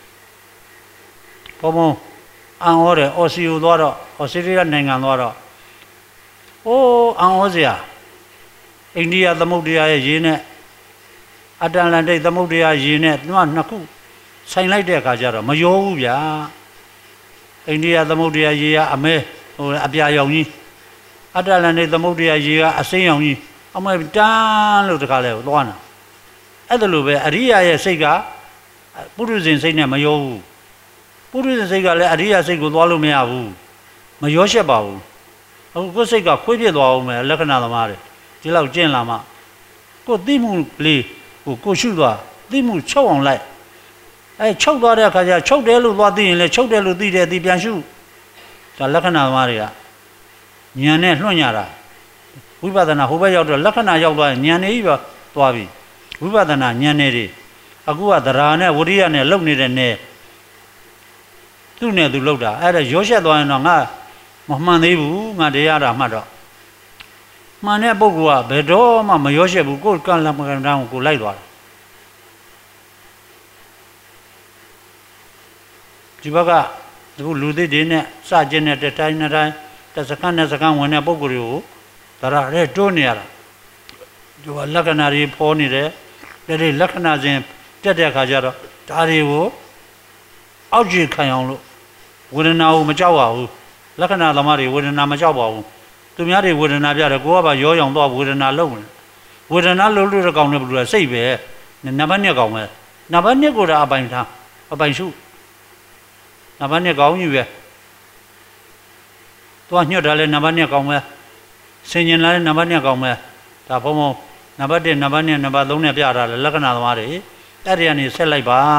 ဘုံဘုံအန်ဟောတယ်အော်စီယိုသွားတော့အော်စတြေးလျနိုင်ငံသွားတော့အိုးအန်ဟောစရာအိန္ဒိယသမုဒ္ဒရာရဲ့ရေနဲ့အတ္တလန္တိတ်သမုဒ္ဒရာရေနဲ့သူကနှစ်ခုဆိုင်လိုက်တဲ့အခါကျတော့မရောဘူးဗျာအိန္ဒိယသမုဒ္ဒရာရေကအမဲဟိုအပြာရောင်ကြီးအတ္တလန္တိတ်သမုဒ္ဒရာရေကအစိမ်းရောင်ကြီးအမဲတန်းလို့တခါလဲသွားတာအဲ့ဒါလိုပဲအရိယာရဲ့စိတ်ကပုရုဇဉ်စိတ်နဲ့မရောဘူးပုရုဇဉ်စိတ်ကလည်းအရိယာစိတ်ကိုသွားလို့မရဘူးမရောရှက်ပါဘူးအခုကိုယ်စိတ်ကခွေးပြစ်သွားအောင်မယ်လက္ခဏာသမားတွေဒီလောက်ကျင့်လာမှကိုယ်သိမှုလေးကိုကိုရှုသွားသိမှုချုပ်အောင်လိုက်အဲချုပ်သွားတဲ့အခါကျချုပ်တယ်လို့သွားသိရင်လည်းချုပ်တယ်လို့သိတယ်သိပြန်ရှုဒါလက္ခဏာသမားတွေကဉာဏ်နဲ့လွှင့်ရတာဝိပဿနာဟိုဘက်ရောက်တော့လက္ခဏာရောက်သွားရင်ဉာဏ်နဲ့ကြီးပါသွားပြီဝိပဿနာဉာဏ်နဲ့တွေအခုကသရာနဲ့ဝရိယနဲ့လုံနေတဲ့နဲ့သူ့နဲ့သူလုံတာအဲ့ဒါရောရှက်သွားရင်တော့ငါမမှန်သေးဘူးငါတရားတာမှတ်တော့မှန်တဲ့ပုဂ္ဂိုလ်ကဘယ်တော့မှမရောရှက်ဘူးကိုယ်ကံလမကံတန်းကိုလိုက်သွားတယ်ဒီဘက်ကအခုလူသစ်တွေနဲ့စကျင်တဲ့တိုင်းနဲ့တိုင်းတစ်စက္ကန့်နဲ့စက္ကန့်ဝင်တဲ့ပုဂ္ဂိုလ်တွေကိုဒါရတဲ့တွန်းနေရတာဒီကလက္ခဏာတွေပေါ်နေတယ်တဲ့လက္ခဏာစဉ်တက်တဲ့အခါကျတော့ဒါတွေကိုအောက်ကြည့်ခံအောင်လို့ဝေဒနာကိုမကြောက်ပါဘူးလက္ခဏာသမားတွေဝေဒနာမကြောက်ပါဘူးသူများတွေဝေဒနာပြတယ်ကိုကပါရောရောင်တော့ဝေဒနာလုံးတယ်ဝေဒနာလုံးလို့ကောင်းတယ်ဘယ်လိုလဲစိတ်ပဲနံပါတ်နှစ်ကောင်းပဲနံပါတ်နှစ်ကိုတော့အပိုင်ထားအပိုင်ရှုနံပါတ်နှစ်ကောင်းကြီးပဲသွားညှို့တာလဲနံပါတ်နှစ်ကောင်းပဲဆင်ញင်လာလဲနံပါတ်နှစ်ကောင်းပဲဒါဘုံဘုံနံပါတ်တစ်နံပါတ်နှစ်နံပါတ်သုံးနဲ့ပြထားတယ်လက္ခဏာသမားတွေအဲ့ဒီကနေဆက်လိုက်ပါ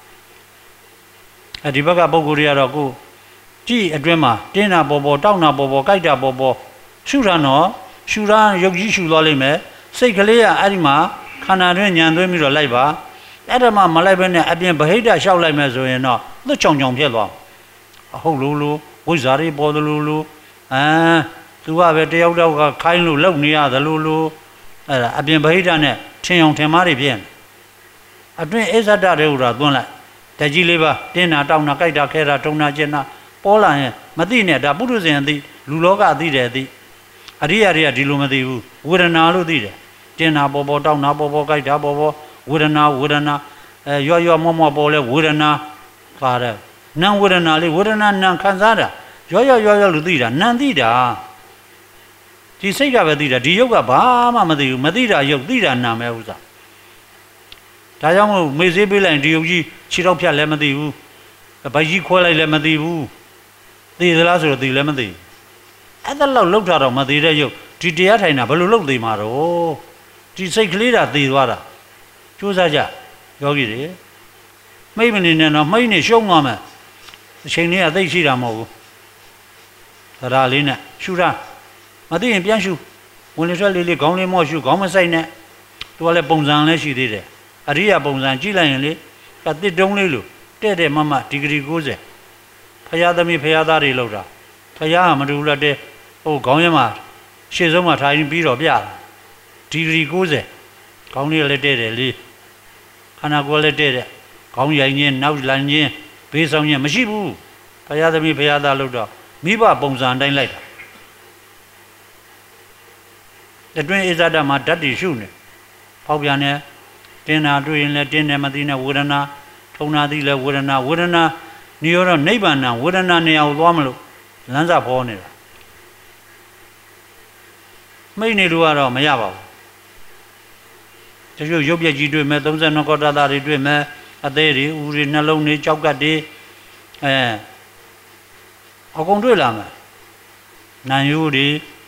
အဲဒီဘက်ကပုဂ္ဂိုလ်တွေကတော့ကိုကြည့်အတွင်းမှာတင်းတာပေါ်ပေါ်တောက်တာပေါ်ပေါ်ကြိုက်တာပေါ်ပေါ်ရှုတာနော်ရှုတာရုပ်ကြီးရှုသွားလိမ့်မယ်စိတ်ကလေးကအဲ့ဒီမှာခန္ဓာတွင်းညံသွင်းပြီးတော့လိုက်ပါအဲ့ဒါမှမလိုက်ဘဲနဲ့အပြင်ဗဟိတလျှောက်လိုက်မယ်ဆိုရင်တော့သွတ်ချောင်ချောင်ဖြစ်သွားအဟုတ်လို့လို့ဝိဇ္ဇာတွေပေါ်တယ်လို့လို့အာသူကပဲတယောက်တော့ကခိုင်းလို့လုံနေရတယ်လို့လို့အဲ့ဒါအပြင်ဗဟိတနဲ့ထင်အောင်ထင်မှားတွေဖြစ်အတွင်းအိဇဒတွေဟူတာသွန်းလိုက်တကြီးလေးပါတင်းတာတောင်းတာကြိုက်တာခဲတာထုံတာကျင်တာပေါ်လာရင်မသိနဲ့ဒါပုထုဇဉ်အသိလူလောကအသိတယ်အသိအရိယာတွေကဒီလိုမသိဘူးဝေဒနာလို့သိတယ်တင်းနာပေါ်ပေါ်တောက်နာပေါ်ပေါ်ကြိုက်တာပေါ်ပေါ်ဝေဒနာဝေဒနာအဲရွရွမောမောပေါ်လဲဝေဒနာပါတယ်နံဝေဒနာလေးဝေဒနာနံခံစားတာရွရွရွရွလို့သိတာနံသိတာဒီစိတ်ကပဲသိတာဒီရုပ်ကဘာမှမသိဘူးမသိတာရုပ်သိတာနာမဲဥစ္စာဒါကြောင့်မို့မေ့စေးပေးလိုက်ဒီရုပ်ကြီးခြေထောက်ဖြတ်လည်းမသိဘူးဗိုက်ကြီးခွဲလိုက်လည်းမသိဘူးသိသလားဆိုတော့သိလည်းမသိဘူးအဲ့ဒါလောက်လောက်ထားတော့မသိတဲ့ရုပ်ဒီတရားထိုင်တာဘယ်လိုလုပ်သိမှာတော့ဒီစိတ်ကလေးတာသိသွားတာကြိုးစားကြယောဂီတွေမိတ်မနေနဲ့တော့မိတ်နေရှုံးသွားမယ်အချိန်လေးကသိရှိတာမဟုတ်ဘူးသရာလေးနဲ့ရှုတာမသိရင်ပြန်ရှုဝင်လေထွက်လေးလေးခေါင်းလေးမော့ရှုခေါင်းမဆိုင်နဲ့သူကလည်းပုံစံလည်းရှိသေးတယ်အရိယာပုံစံကြည့်လိုက်ရင်လေကတစ်တုံးလေးလို့တဲ့တဲ့မမဒီဂရီ၉၀ဖရာသမီးဖရာသားတွေလောက်တာဖရာကမတူလက်တဲ့ဟိုခေါင်းရမှာရှေ့ဆုံးမှာထိုင်ပြီးတော့ပြတာဒီဂရီ၉၀ခေါင်းလေးလည်းတဲ့တယ်လေခန္ဓာကိုယ်လည်းတဲ့တဲ့ခေါင်းရိုင်ချင်းနောက်လန်ချင်းဘေးဆောင်ချင်းမရှိဘူးဖရာသမီးဖရာသားလောက်တော့မိဘပုံစံတိုင်းလိုက်တာအတွင်းဣဇဒမှာဓာတ်တွေရှုနေဖောက်ပြန်နေတင်းနာတွေ့ရင်လည်းတင်းတယ်မသိနဲ့ဝေဒနာထုံနာသိလည်းဝေဒနာဝေဒနာနေရောနိဗ္ဗာန်ဝေဒနာနေရာကိုသွားမလို့လမ်းစာဖောနေတာမိတ်နေလို့ကတော့မရပါဘူးတချို့ရုပ်ပြက်ကြီးတွေ့မဲ့သုံးဆယ်နှစ်ကောတသားတွေတွေ့မဲ့အသေးတွေဦးတွေနှလုံးတွေကြောက်ကတ်တွေအဲအကုန်တွေ့လာမယ်နံရိုးတွေ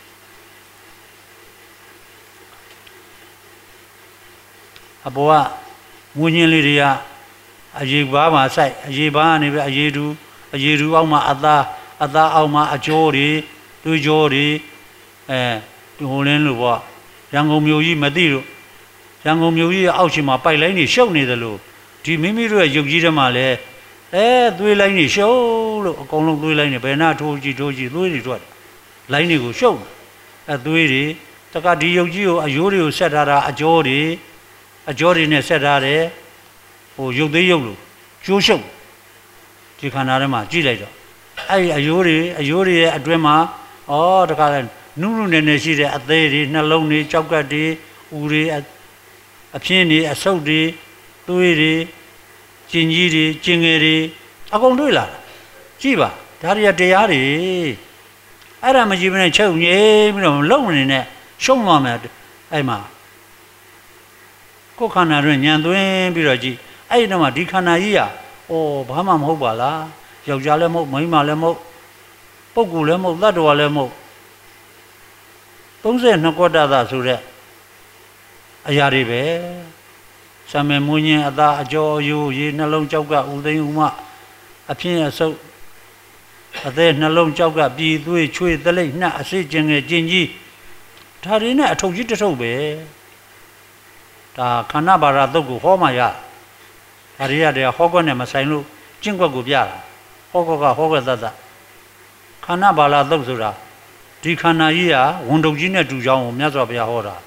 အပေါ်ကငွေညင်းလေးတွေကအရေဘားမှာစိုက်အရေဘားကနေပဲအရေတူအရေတူအောက်မှာအသားအသားအောက်မှာအကျော်တွေတွေးကျော်တွေအဲဟိုလင်းလို့ပေါ့ရန်ကုန်မြို့ကြီးမသိလို့ရန်ကုန်မြို့ကြီးအောက်ရှိမှာပိုက်လိုင်းတွေရှုပ်နေတယ်လို့ဒီမိမိတို့ရဲ့ရုပ်ကြီးထဲမှာလည်းအဲသွေးလိုင်းတွေရှုပ်လို့အကုန်လုံးသွေးလိုင်းတွေဘယ်နာထိုးကြည့်ထိုးကြည့်သွေးတွေထွက်လိုင်းတွေကိုရှုပ်အဲသွေးတွေတကဒီရုပ်ကြီးကိုအယိုးတွေကိုဆက်ထားတာအကျော်တွေအကျော်တွေနဲ့ဆက်ထားတယ်ဟိုရုပ်သေးရုပ်လို့ကျိုးရှုပ်ဒီခန္ဓာထဲမှာကြည့်လိုက်တော့အဲ့ဒီအယိုးတွေအယိုးတွေရဲ့အတွင်းမှာဩတခါလဲနုနုနယ်နယ်ရှိတဲ့အသေးတွေနှလုံးတွေကြောက်ကတ်တွေဦးတွေအပြင်းတွေအဆုပ်တွေသွေးတွေကျင်ကြီးတွေကျင်ငယ်တွေအကုန်တွေ့လာတာကြည့်ပါဒါတွေကတရားတွေအဲ့ဒါမကြည့်မနဲ့ချုပ်ငြိမ်းပြီးတော့လုံနေနဲ့ရှုံးသွားမယ်အဲ့မှာကိုယ်ခန္ဓာတွင်ညံသွင်းပြီးတော့ကြည့်အဲ့ဒီတော့မှဒီခန္ဓာကြီးอ่ะဩဘာမှမဟုတ်ပါလားယောက်ျားလည်းမဟုတ်မိန်းမလည်းမဟုတ်ပုဂ္ဂိုလ်လည်းမဟုတ်သတ္တဝါလည်းမဟုတ်သုံးဆယ်နှစ်ကောတသဆိုတဲ့အရာတွေပဲဆံမေမွင်းခြင်းအသာအကျော်အယိုးရေနှလုံးကြောက်ကဥသိမ်းဥမအဖြစ်အဆုပ်အသေးနှလုံးကြောက်ကပြည်သွေးချွေသလိပ်နှက်အစိကျင်ငယ်ကျင်ကြီးဒါတွေနဲ့အထုပ်ကြီးတစ်ထုပ်ပဲဒါခန္ဓာဘာရသုတ်ကိုဟောမှရဒါတွေရတယ်ဟောကွက်နဲ့မဆိုင်လို့ကျင့်ကွက်ကိုပြတာဟောကွက်ကဟောကွက်သတ်သတ်ခန္ဓာဘာရသုတ်ဆိုတာဒီခန္ဓာကြီးကဝန်တုပ်ကြီးနဲ့တူကြောင်းကိုမြတ်စွာဘုရားဟောတာ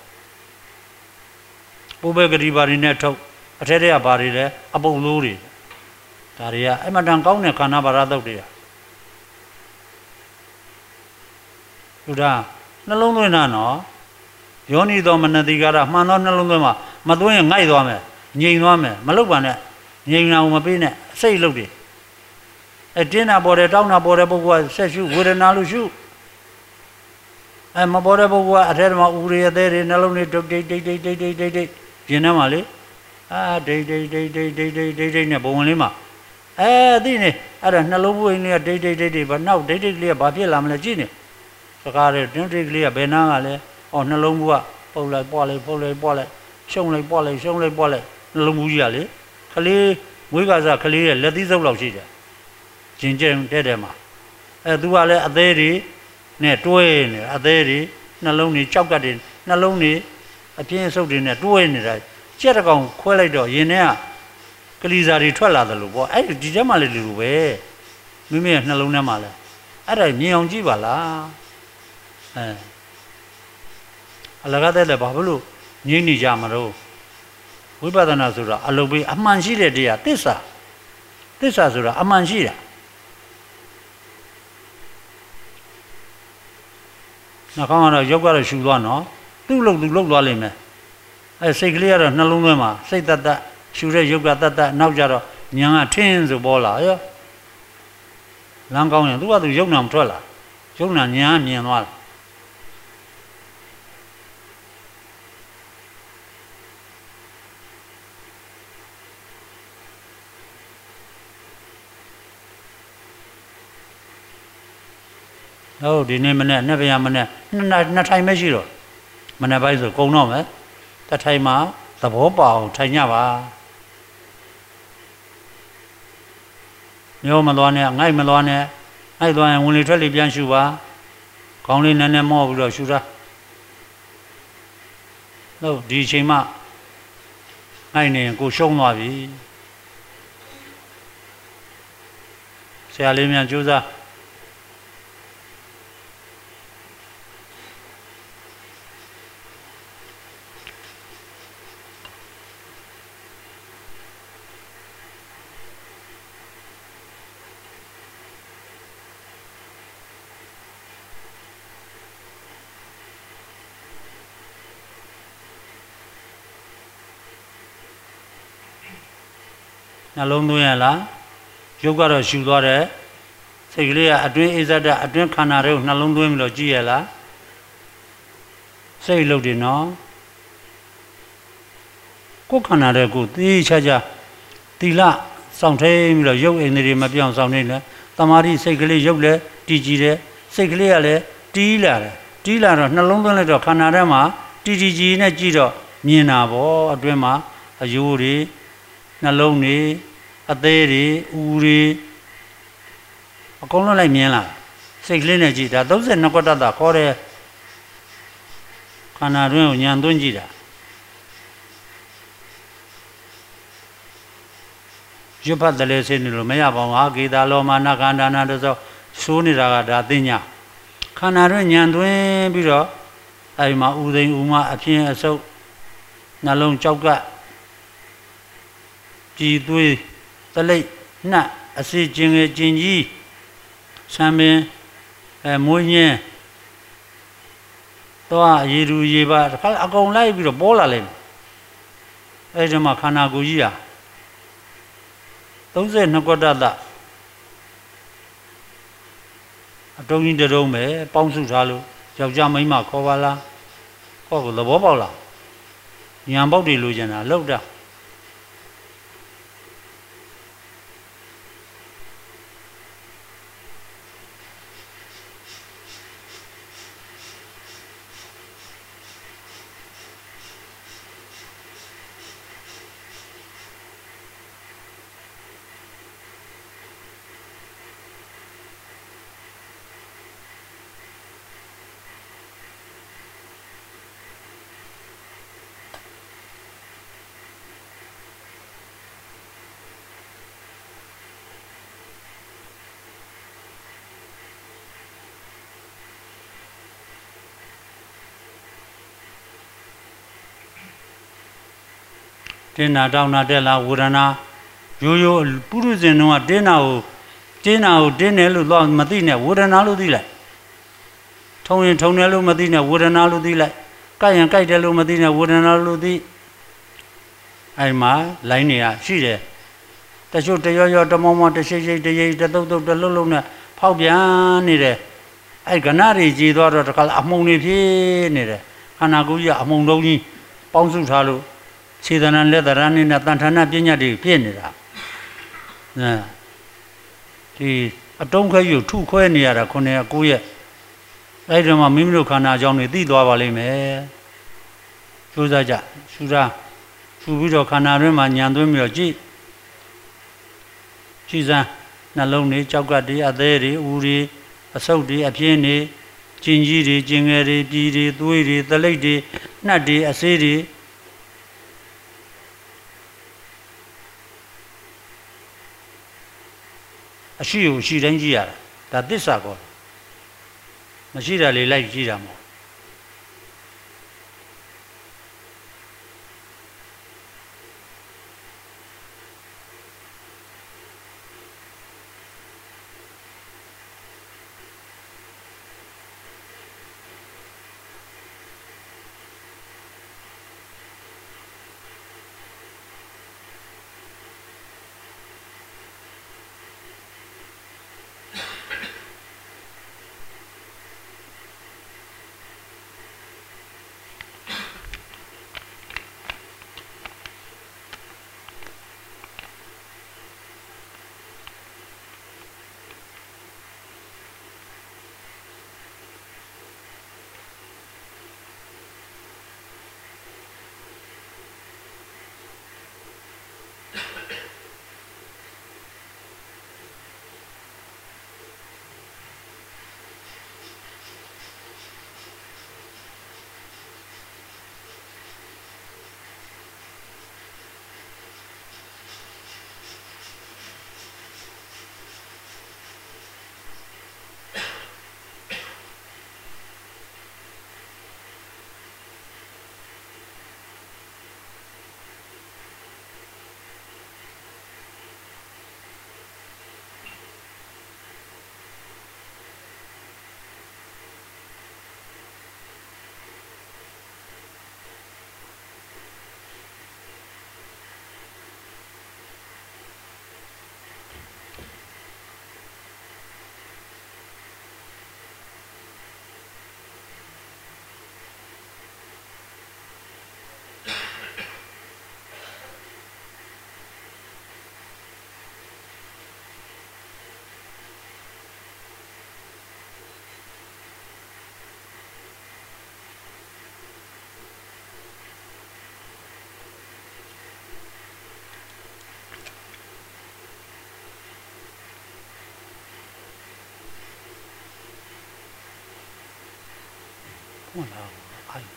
ပုဗ္ဗေဂတိဘာတွေနဲ့ထုတ်အထက်တည်းကဘာတွေလဲအပုပ်လို့တွေဒါတွေကအမတန်ကောင်းတဲ့ခန္ဓာဘာရသုတ်တွေကလူသားနှလုံးသွင်းတာနော်ယောနိသောမနတိကာရမှန်သောနှလုံးသွင်းမှာမသွင်းရင်ငိုက်သွားမယ်ငြိမ်သွားမယ်မလုပ်ပါနဲ့ငြိမ်အောင်မပေးနဲ့စိတ်လုပ်တယ်အဲတင်းတာပေါ်တယ်တောင်းတာပေါ်တယ်ပုဂ္ဂိုလ်ကဆက်ရှုဝေဒနာလို့ရှုအဲမပေါ်တဲ့ပုဂ္ဂိုလ်ကအထက်မှာဥရိယသေးတွေနှလုံးတွေဒိတ်ဒိတ်ဒိတ်ဒိတ်ဒိတ်ဒိတ်ဒိတ်ဒိတ်ပြင်ထဲမှာလေအာဒိတ်ဒိတ်ဒိတ်ဒိတ်ဒိတ်ဒိတ်ဒိတ်ဒိတ်နဲ့ဘုံဝင်လေးမှာအဲသိနေအဲ့ဒါနှလုံးပွင့်လေးကဒိတ်ဒိတ်ဒိတ်ဒိတ်ဘာနောက်ဒိတ်ဒိတ်လေးကဘာဖြစ်လာမလဲကြည့်နေစကားတဲ့ဒိတ်ဒိတ်ကလေးကဘယ်နာကလဲအော်နှလုံးဘူးကပုတ်လိုက်ပွားလိုက်ပုတ်လိုက်ပွားလိုက်ရှုံလိုက်ပွားလိုက်ရှုံလိုက်ပွားလိုက်နှလုံးဘူးကြီးကလေခလေးမွေးကစားခလေးရဲ့လက်သီးစုပ်လောက်ရှိတယ်ကျင်ကျင်တဲ့တဲ့မှာအဲသူကလည်းအသေးတွေနဲ့တွဲနေအသေးတွေနှလုံးတွေကြောက်ကတ်တွေနှလုံးတွေအပြင်းအဆုပ်တွေနဲ့တွဲနေတာကြက်တကောင်ခွဲလိုက်တော့ရင်ထဲကကလီစာတွေထွက်လာတယ်လို့ပေါ့အဲ့ဒီထဲမှာလည်းလူလိုပဲမိမိရဲ့နှလုံးထဲမှာလည်းအဲ့ဒါမြင်အောင်ကြည့်ပါလားအဲအလကားတဲ့လည်းဘာဖြစ်လို့ငြိမ့်နေကြမှာတော့ဝိပဿနာဆိုတာအလုပ်ပေးအမှန်ရှိတဲ့တရားသစ္စာသစ္စာဆိုတာအမှန်ရှိတာနှာခေါင်းကတော့ရုပ်ကတော့ရှူသွားနော်သူ့လို့သူလှုပ်သွားလိမ့်မယ်အဲစိတ်ကလေးကတော့နှလုံးသွင်းမှာစိတ်တတ်တတ်ရှူတဲ့ယုတ်ကတတ်တတ်နောက်ကြတော့ညာကထင်းဆိုပေါ်လာရောလမ်းကောင်းရင်သူကသူယုတ်နာမထွက်လာယုတ်နာညာမြင်သွားတယ်ဟုတ်ဒီနေ့မနေ့နှစ်ပြမနေ့နှစ်နှစ်ထိုင်မရှိတော့မနေ့ပိုင်းဆိုကုံတော့မယ်တစ်ထိုင်မှာသဘောပေါအောင်ထိုင်ကြပါမျိုးမသွားနဲ့ငိုက်မသွားနဲ့ငိုက်သွားရင်ဝင်လေထွက်လေပြန်ရှူပါခေါင်းလေးနည်းနည်းမော့ပြီးတော့ရှူတာဟုတ်ဒီအချိန်မှငိုက်နေရင်ကိုရှုံးသွားပြီဆရာလေးများကြိုးစားနှလုံးသွင်းရလားရုပ်ကတော့ရှူသွားတယ်စိတ်ကလေးကအတွင်းအိဇဒအတွင်းခန္ဓာတွေကိုနှလုံးသွင်းပြီးတော့ကြည့်ရလားစိတ်လုပ်တယ်နော်ကိုယ်ခန္ဓာတွေကိုသိချာချာတိလစောင့်ထိန်ပြီးတော့ရုပ်အိမ်တွေမပြောင်းစောင့်နေတယ်တမာတိစိတ်ကလေးရုပ်လည်းတည်ကြည်တယ်စိတ်ကလေးကလည်းတီးလာတယ်တီးလာတော့နှလုံးသွင်းလိုက်တော့ခန္ဓာထဲမှာတည်တည်ကြည်နဲ့ကြည့်တော့မြင်တာပေါ့အတွင်းမှာအယိုးတွေနှလုံးတွေအသေးတွေဦးတွေအကုန်လုံးလိုက်မြင်လာစိတ်ကလေးနဲ့ကြည့်တာသုံးဆယ်နှစ်ကွက်တတ်တာခေါ်တယ်ခန္ဓာတွင်းကိုညံသွင်းကြည့်တာရွတ်ဖတ်တယ်လေစိတ်နေလို့မရပါဘူးဟာကေတာလောမာနခန္ဓာနာတသောဆိုးနေတာကဒါသိညာခန္ဓာတွင်းညံသွင်းပြီးတော့အဲဒီမှာဥသိမ်ဥမအပြင်းအဆုပ်နှလုံးကြောက်ကကြည်သွေးသလိပ်နှက်အစီကျင်ငယ်ကျင်ကြီးဆံပင်အဲမွေးညင်းသွားရေရူရေပါတစ်ခါအကုန်လိုက်ပြီးတော့ပေါ်လာလိမ့်မယ်အဲဒီမှာခန္ဓာကိုယ်ကြီးဟာသုံးဆယ်နှစ်ကွက်တတ်အတုံးကြီးတုံးပဲပေါင်းစုထားလို့ယောက်ျားမိန်းမခေါ်ပါလားခေါ်ကိုသဘောပေါက်လားညံပေါက်တွေလိုချင်တာလောက်တာတင်းနာတောင်းနာတက်လာဝေဒနာရိုးရိုးပုရုဇဉ်တို့ကတင်းနာကိုတင်းနာကိုတင်းတယ်လို့တော့မသိနဲ့ဝေဒနာလို့သိလိုက်ထုံရင်ထုံတယ်လို့မသိနဲ့ဝေဒနာလို့သိလိုက်ကြိုက်ရင်ကြိုက်တယ်လို့မသိနဲ့ဝေဒနာလို့သိအဲ့မှာလိုင်းနေရရှိတယ်တချို့တရောရောတမောမောတရှိရှိတရိတတုတ်တုတ်တလုံးလုံးနဲ့ဖောက်ပြန်နေတယ်အဲ့ကဏ္ဍတွေကြည်သွားတော့တခါအမှုန်တွေဖြစ်နေတယ်ခန္ဓာကိုယ်ကြီးကအမှုန်တုံးကြီးပေါင်းစုထားလို့ခြေတဏ္ဍလက်တရဏနဲ့တန်ထာဏပညာတွေဖြစ်နေတာအဲဒီအတုံးခွဲယူထုခွဲနေရတာခုနှစ်ကိုရက်အဲ့ဒီမှာမိမိတို့ခန္ဓာအကြောင်းတွေသိသွားပါလိမ့်မယ်ကြိုးစားကြရှုတာရှုပြီးတော့ခန္ဓာတွင်းမှာညံသွင်းပြီးတော့ကြည့်ကြည်စမ်းနှလုံးတွေကြောက်ကတ်တွေအသေးတွေဦးတွေအဆုပ်တွေအပြင်းတွေကျင်ကြီးတွေကျင်ငယ်တွေပြည်တွေသွေးတွေသလိပ်တွေနှက်တွေအဆေးတွေအရှိကိုရှိတိုင်းကြည့်ရတာဒါသစ္စာကောမရှိတာလေလိုက်ကြည့်တာမဟုတ်ဖွင့်လာအာယုံ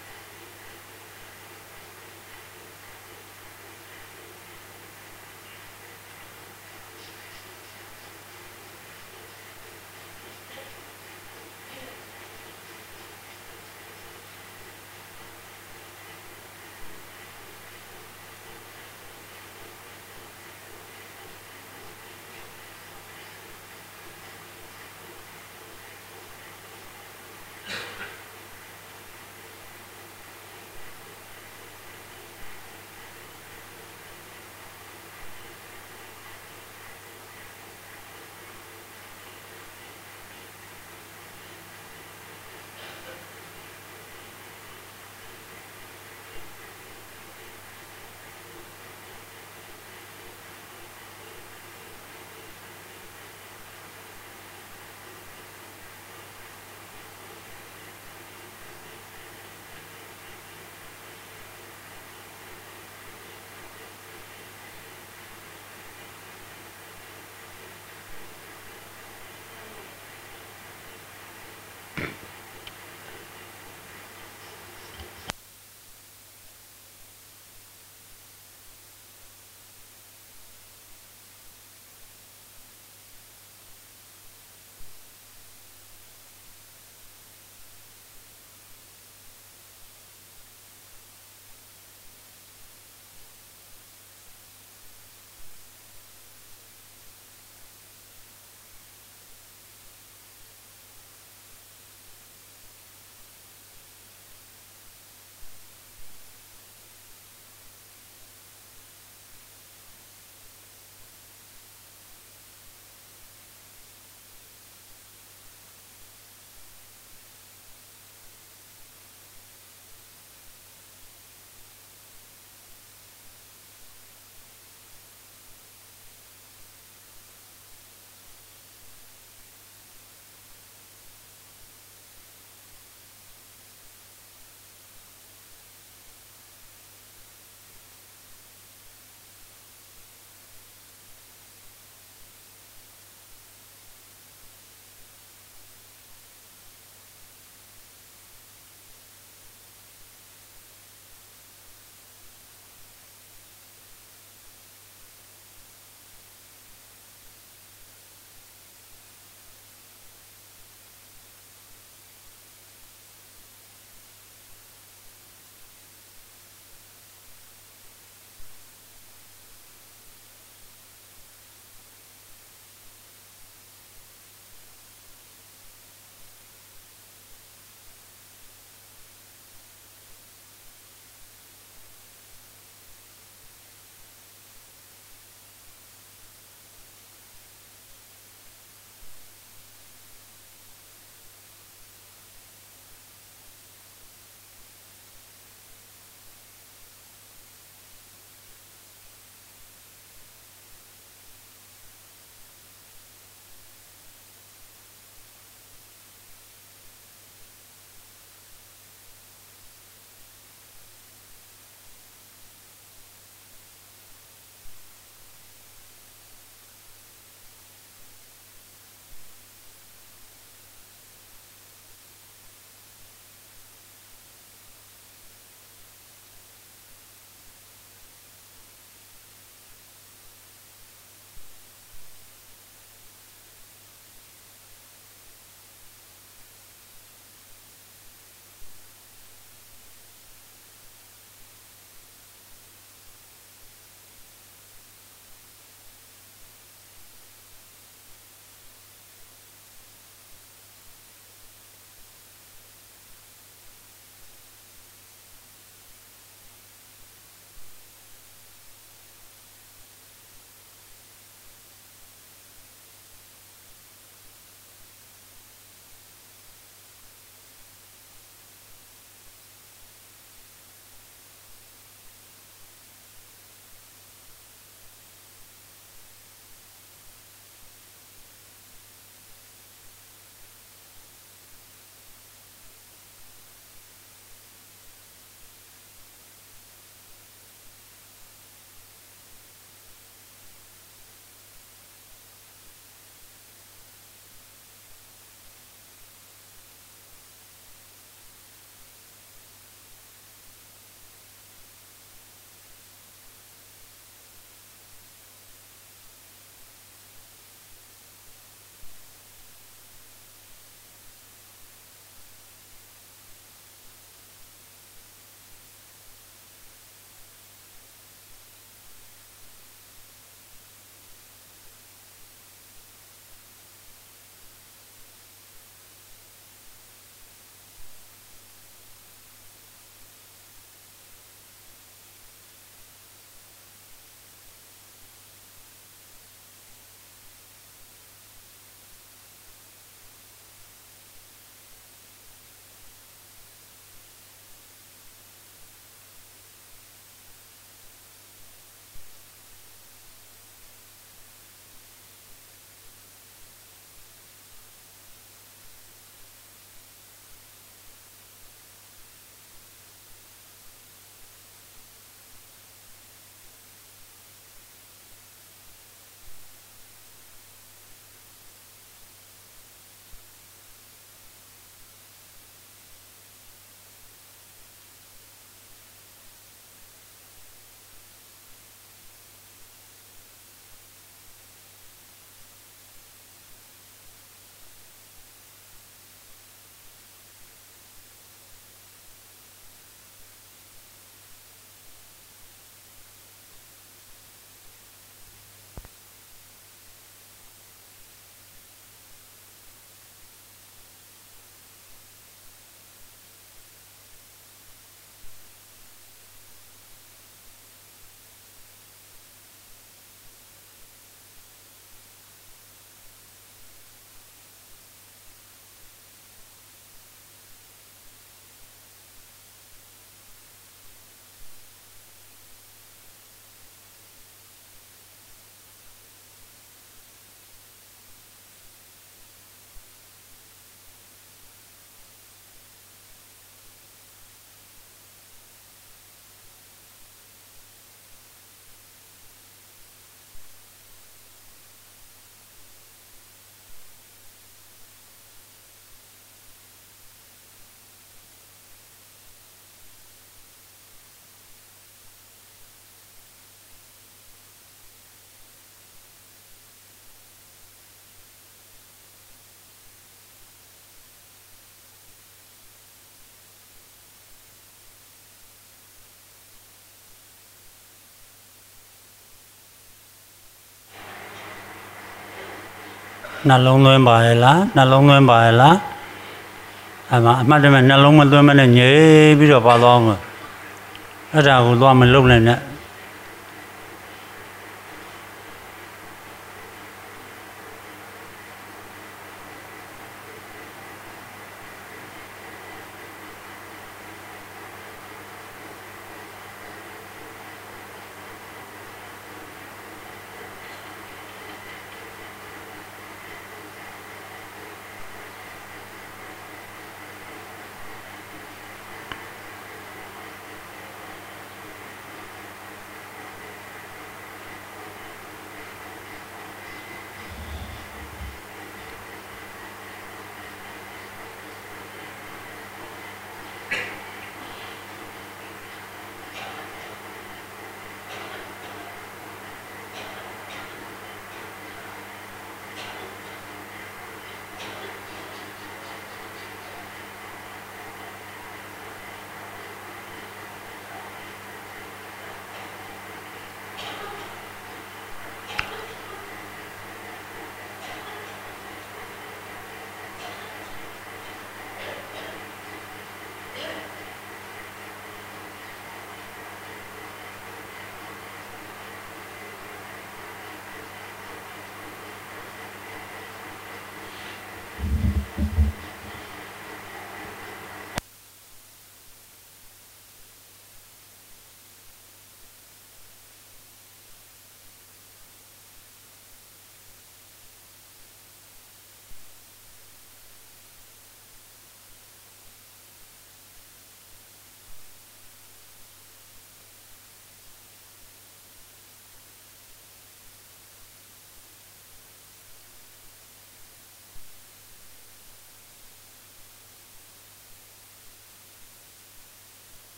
နှလုံးသွင်းပါရဲ့လားနှလုံးသွင်းပါရဲ့လားအဲ့မှာအမှတ်တမဲ့နှလုံးမသွင်းမနဲ့ငြိပြီးတော့ပါသွားအောင်အဲ့ဒါကိုသွားမလုပ်နိုင်နဲ့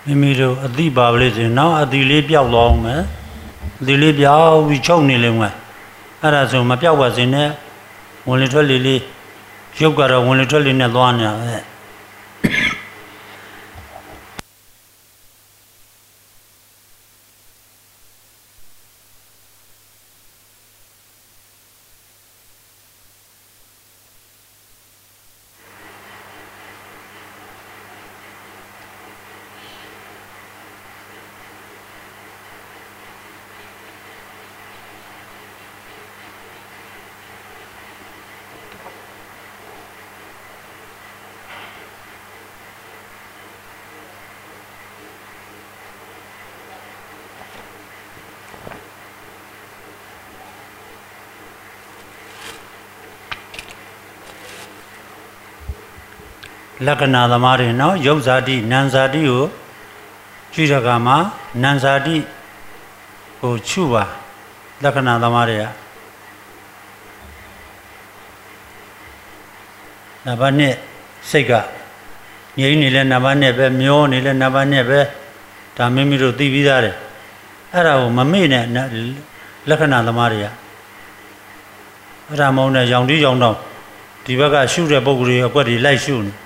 မိမိတို့အတိပါပလေးဆိုရင်နောက်အတိလေးပြောက်သွားအောင်မယ်အတိလေးပြောက်ပြီးချုပ်နေလိမ့်မယ်အဲ့ဒါဆိုမပြောက်ပါစေနဲ့ဝင်လေထွက်လေလေးရုပ်ကတော့ဝင်လေထွက်လေနဲ့သွားနေတာပဲလက္ခဏာသမားတွေနော်ယုတ်ဇာတိနံဇာတိကိုကြည့်တဲ့အခါမှာနံဇာတိကိုချုပ်ပါလက္ခဏာသမားတွေကနံပါတ်နှစ်စိတ်ကငြိမ်းနေလဲနံပါတ်နှစ်ပဲမျောနေလဲနံပါတ်နှစ်ပဲဒါမိမိတို့သိပြီးသားတယ်အဲ့ဒါကိုမမေ့နဲ့လက္ခဏာသမားတွေကအဲ့ဒါမဟုတ်နဲ့ရောင်တီးရောင်တောင်းဒီဘက်ကရှုတဲ့ပုံကိုယ်တွေအကွက်တွေလိုက်ရှုနေ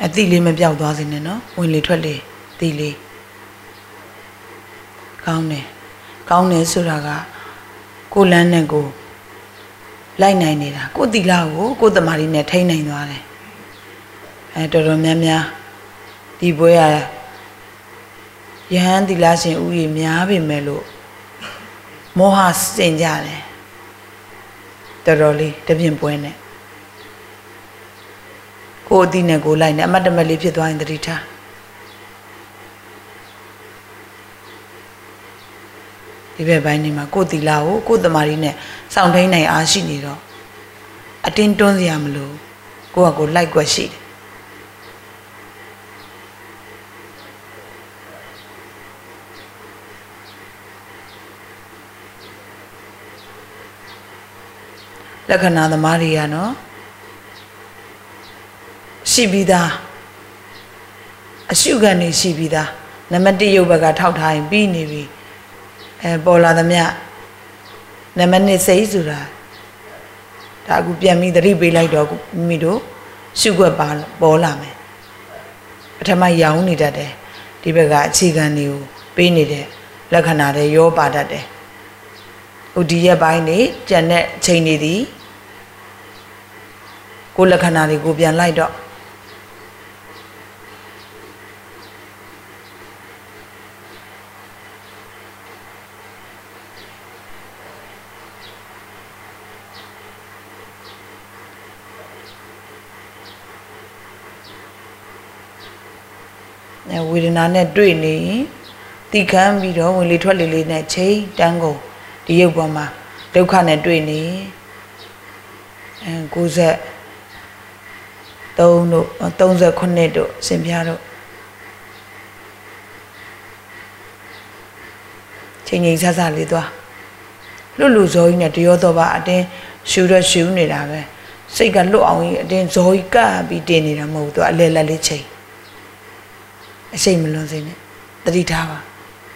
အတိလေးမပြောက်သွားစေနဲ့နော်ဝင်လေထွက်လေတိလေးကောင်းတယ်ကောင်းတယ်ဆိုတာကကိုလန်းနဲ့ကိုလိုက်နိုင်နေတာကိုတိလာကိုကိုတမာရီနဲ့ထိန်းနိုင်သွားတယ်အဲတော်တော်များများဒီပွဲရယဟန်တိလာရှင်ဥယျာဉ်များပြီမဲ့လို့မောဟစင်ကြတယ်တော်တော်လေးတပြင်းပွဲနဲ့ကိုအတိနဲ့ကိုလိုက်နေအမတ်တမက်လေးဖြစ်သွားရင်တတိထားဒီဘက်ပိုင်းနေမှာကိုတီလာကိုကိုတမာရီနဲ့စောင့်ထိန်နိုင်အားရှိနေတော့အတင်းတွန်းစရာမလိုကိုကကိုလိုက်ွက်ရှိတယ်လက္ခဏာသမားတွေကနော်ရှိပြီးသားအရှုခံနေရှိပြီးသားနံပါတ်တစ်ရုပ်ဘက်ကထောက်ထားရင်ပြီးနေပြီအဲပေါ်လာသမျှနံပါတ်နှစ်စိတ်ဆိုတာဒါအခုပြန်ပြီးသတိပေးလိုက်တော့မိမိတို့ရှုွက်ပါပေါ်လာမယ်ပထမရောင်းနေတတ်တယ်ဒီဘက်ကအခြေခံတွေကိုပေးနေတဲ့လက္ခဏာတွေရောပါတတ်တယ်ဟိုဒီရက်ပိုင်းနေကြံတဲ့ချိန်နေသည်ကိုလက္ခဏာတွေကိုပြန်လိုက်တော့ဝေဒနာနဲ့တွေ့နေတိခမ်းပြီးတော့ဝင်လေထွက်လေလေးနဲ့ချိန်တန်းကုန်ဒီရုပ်ပေါ်မှာဒုက္ခနဲ့တွေ့နေအဲကိုယ်ဆက်သုံးတို့သုံးခုနှစ်တို့စင်ပြားတို့ချိန်ချိန်ဆဆလေးသွားလွတ်လူဇောကြီးနဲ့တရောတော့ပါအတင်းရှူရရှူနေတာပဲစိတ်ကလွတ်အောင်ကြီးအတင်းဇောကြီးကပ်ပြီးတင်နေတာမဟုတ်ဘူးသူအလဲလက်လေးချိန်အရှိန်မလွန်စေနဲ့တတိထားပါ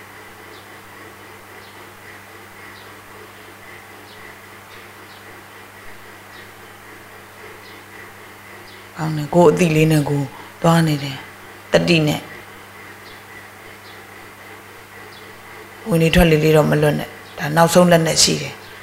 အောင်နေကိုအတိလေးနဲ့ကိုသွားနေတယ်တတိနဲ့ဝင်နေထွက်လေလေးတော့မလွတ်နဲ့ဒါနောက်ဆုံးလက်နဲ့ရှိတယ်